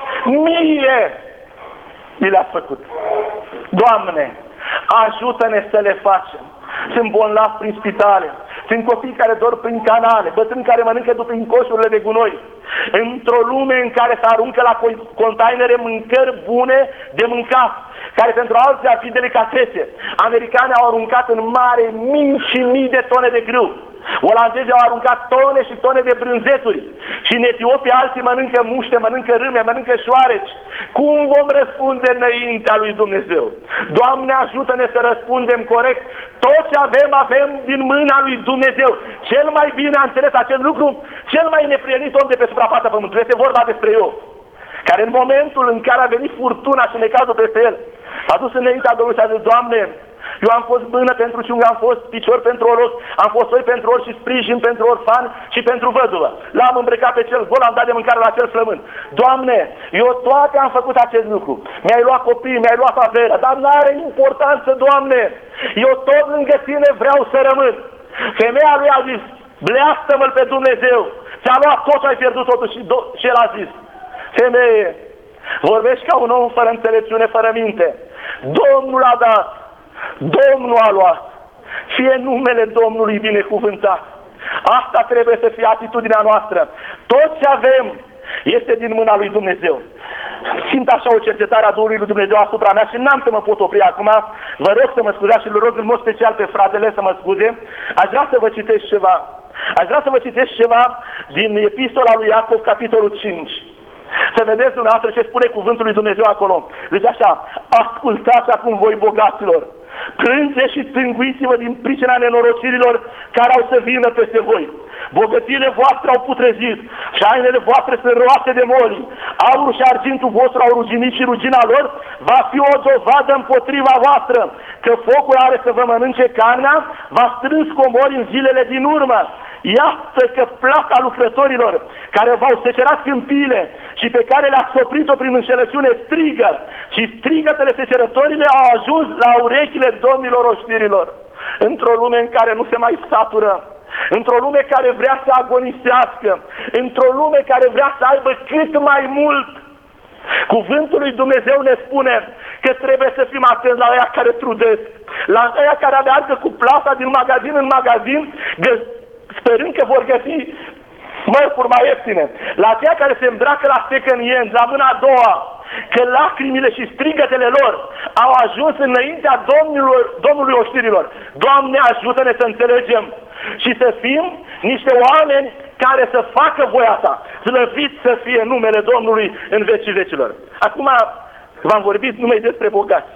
mie mi le-ați făcut. Doamne, ajută-ne să le facem. Sunt bolnavi prin spitale, sunt copii care dorm prin canale, bătrâni care mănâncă după coșurile de gunoi. Într-o lume în care se aruncă la containere mâncări bune de mâncat, care pentru alții ar fi delicatese. Americanii au aruncat în mare mii și mii de tone de grâu. Olandezii au aruncat tone și tone de brânzeturi. Și în Etiopia alții mănâncă muște, mănâncă râme, mănâncă șoareci. Cum vom răspunde înaintea lui Dumnezeu? Doamne, ajută-ne să răspundem corect. Tot ce avem, avem din mâna lui Dumnezeu. Cel mai bine a înțeles acest lucru, cel mai neprienit om de pe suprafața pământului. Este vorba despre Iov, care în momentul în care a venit furtuna și necazul peste el, a dus înaintea Domnului și a zis: Doamne, eu am fost mână pentru ciungă, am fost picior pentru oros, am fost soi pentru ori și sprijin pentru orfan și pentru văduvă. L-am îmbrăcat pe cel gol, am dat de mâncare la cel flămând. Doamne, eu toate am făcut acest lucru. Mi-ai luat copii, mi-ai luat averea, dar n-are importanță, Doamne. Eu tot lângă Tine vreau să rămân. Femeia lui a zis: bleastă-mă-l pe Dumnezeu. Ți-a luat tot, ai pierdut totul. Și el a zis: femeie, vorbești ca un om fără înțelepciune, fără minte. Domnul a dat, Domnul a luat, fie numele Domnului binecuvântat. Asta trebuie să fie atitudinea noastră. Tot ce avem este din mâna lui Dumnezeu. Simt așa o cercetare a Duhului lui Dumnezeu asupra mea și n-am să mă pot opri acum. Vă rog să mă scuzați și îl rog în mod special pe fratele să mă scuze. Aș vrea să vă citesc ceva. Aș vrea să vă citesc ceva din Epistola lui Iacov, capitolul 5. Să vedeți dumneavoastră ce spune cuvântul lui Dumnezeu acolo. Deci așa: ascultați acum voi, bogaților, plângeți și tânguiți-vă din pricina nenorocirilor care au să vină peste voi. Bogățiile voastre au putrezit și hainele voastre sunt roase de moli. Aurul și argintul vostru au ruginit și rugina lor va fi o dovadă împotriva voastră, că focul are să vă mănânce carnea, v-a strâns comori în zilele din urmă. Iată că plata lucrătorilor care v-au secerat câmpiile și pe care le-ați oprit-o prin înșelăciune strigă, și strigătele secerătorile au ajuns la urechile domnilor oștirilor. Într-o lume în care nu se mai satură, într-o lume care vrea să agonisească, într-o lume care vrea să aibă cât mai mult, cuvântul lui Dumnezeu ne spune că trebuie să fim atenți la aia care trudesc, la aia care aleargă cu plata din magazin în magazin, sperând că vor găsi mărfuri mai ieftine, la aceia care se îmbracă la second hand, la mâna a doua, că lacrimile și strigătele lor au ajuns înaintea Domnului oștirilor. Doamne, ajută-ne să înțelegem și să fim niște oameni care să facă voia Ta. Slăvit să fie numele Domnului în vecii vecilor. Acum v-am vorbit numai despre bogați.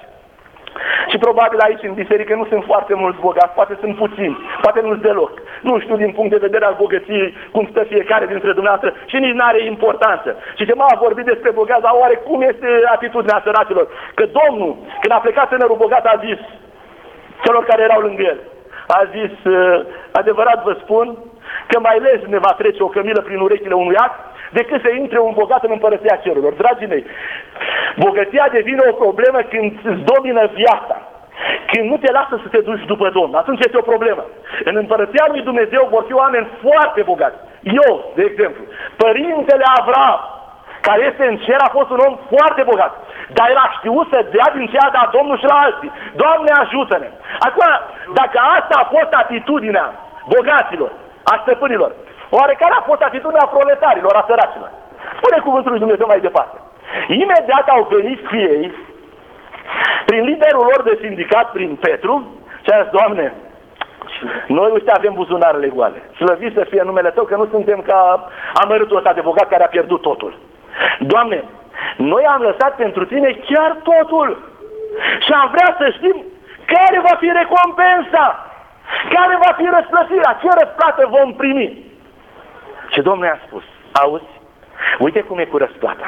Și probabil aici în biserică nu sunt foarte mulți bogați, poate sunt puțini, poate nu-s deloc. Nu știu din punct de vedere al bogăției cum stă fiecare dintre dumneavoastră și nici n-are importanță. Și ce m-a vorbit despre bogați, dar oare cum este atitudinea săracilor? Că Domnul, când a plecat tânărul bogat, a zis celor care erau lângă el, a zis: adevărat vă spun că mai lezne va trece o cămilă prin urechile unui act decât să intre un bogat în împărăția cerurilor. Dragii mei, bogăția devine o problemă când îți domină viața, când nu te lasă să te duci după Domnul. Atunci este o problemă. În împărăția lui Dumnezeu vor fi oameni foarte bogați. Eu, de exemplu, părintele Avram, care este în cer, a fost un om foarte bogat, dar el a știut să dea din ce a dat Domnul și la alții. Doamne, ajută-ne! Acum, dacă asta a fost atitudinea bogaților, a stăpânilor, oare care a fost atitudinea proletarilor, a săracilor? Spune cuvântul lui Dumnezeu mai departe. Imediat au venit cu ei, prin liderul lor de sindicat, prin Petru, și a zis: Doamne, noi, uite, avem buzunarele goale. Slăvit să fie numele Tău, că nu suntem ca amărâtul ăsta de bogat care a pierdut totul. Doamne, noi am lăsat pentru Tine chiar totul și am vrea să știm care va fi recompensa, care va fi răsplătirea, ce răsplată vom primi. Și Domnul i-a spus: auzi, uite cum e cu răsplata.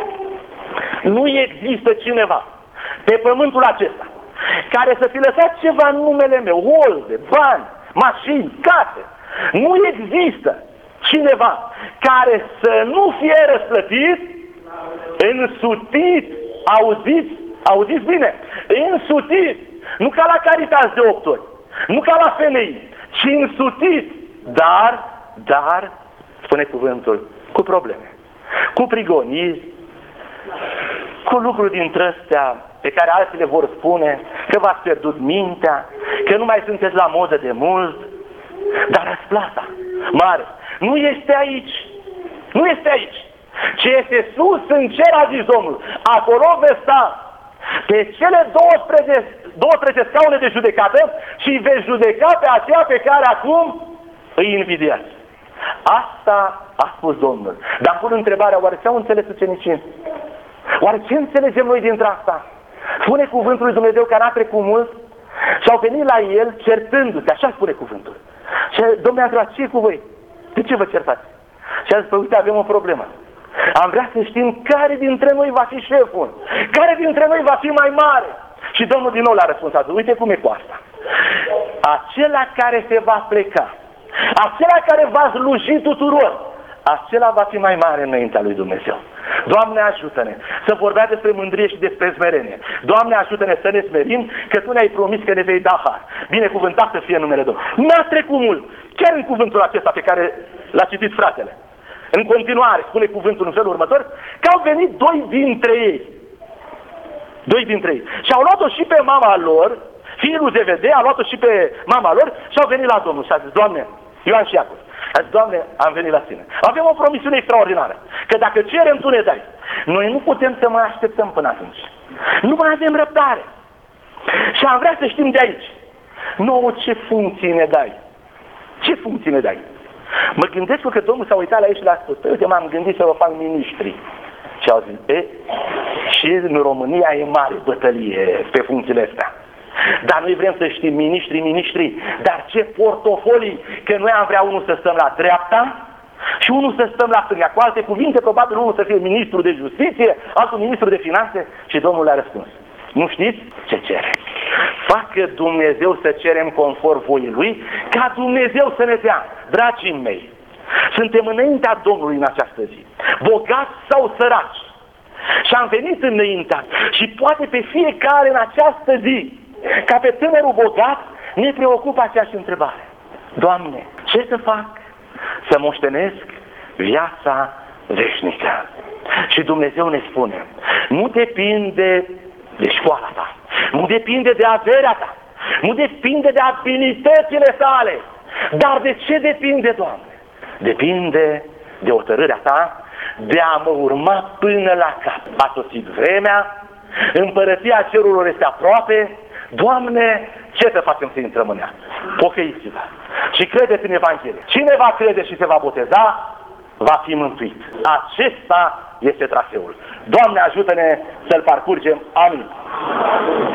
Nu există cineva pe pământul acesta care să fi lăsat ceva în numele meu, holde, bani, mașini, case. Nu există cineva care să nu fie răsplătit, însutit, auziți bine, însutit, nu ca la Caritas de 8 ori, nu ca la femei, ci însutit, dar, spune cuvântul, cu probleme, cu prigoniri, cu lucruri dintre astea pe care alții le vor spune că v-ați pierdut mintea, că nu mai sunteți la modă de mult. Dar răsplata mare nu este aici. Nu este aici. Ce este sus în cer, a zis Domnul. Acolo veți sta pe cele 12 scaune de judecată și veți judeca pe aceea pe care acum îi invidiați. Asta a spus Domnul. Dar îmi pun întrebarea, oare ce au înțeles ucenicii? Oare ce înțelegem noi dintre asta? Spune cuvântul lui Dumnezeu că n-a trecut mult și au venit la el certându-se, așa spune cuvântul. Și Domnul a întrebat, ce e cu voi? De ce vă certați? Și a zis, uite, avem o problemă. Am vrea să știm care dintre noi va fi șeful, care dintre noi va fi mai mare. Și Domnul din nou l-a răspuns, uite cum e cu asta. Acela care se va pleca, acela care va sluji tuturor, acela va fi mai mare înaintea lui Dumnezeu. Doamne, ajută-ne să vorbea despre mândrie și despre smerenie. Doamne, ajută-ne să ne smerim, că Tu ne-ai promis că ne vei da har. Binecuvântat să fie numele Domnului. N-a trecut mult, chiar în cuvântul acesta pe care l-a citit fratele. În continuare, spune cuvântul în felul următor, că au venit doi dintre ei. Și au luat-o și pe mama lor, fiul lui Zebedei, a luat-o și pe mama lor și au venit la Domnul și a zis, Doamne, Ioan și Iacov, a zis, Doamne, am venit la Tine. Avem o promisiune extraordinară, că dacă cerem, Tu ne dai. Noi nu putem să mai așteptăm până atunci. Nu mai avem răbdare. Și am vrea să știm de aici, nouă ce funcții ne dai. Ce funcții ne dai? Mă gândesc că Domnul s-a uitat la ei și le-a spus, uite, m-am gândit să vă fac miniștri. Și au zis, și în România e mare bătălie pe funcțiile astea. Dar noi vrem să știm miniștri, dar ce portofolii, că noi am vrea unul să stăm la dreapta și unul să stăm la stânga. Cu alte cuvinte, probabil unul să fie ministru de justiție, altul ministru de finanțe. Și Domnul le-a răspuns, nu știți ce cere? Facă Dumnezeu să cerem conform voii Lui, ca Dumnezeu să ne dea. Dragii mei, suntem înaintea Domnului în această zi, bogați sau săraci. Și am venit înaintea și poate pe fiecare în această zi, ca pe tânărul bogat, ne preocupă aceeași întrebare. Doamne, ce să fac să moștenesc viața veșnică? Și Dumnezeu ne spune, nu depinde de școala ta, nu depinde de averea ta, nu depinde de abilitățile tale, dar de ce depinde, Doamne? Depinde de hotărârea ta de a mă urma până la cap. A sosit vremea, împărăția cerurilor este aproape. Doamne, ce să facem să intrăm în ea? Pocăiți-vă și credeți în Evanghelie. Cine va crede și se va boteza, va fi mântuit. Acesta este traseul. Doamne, ajută-ne să-l parcurgem. Amin.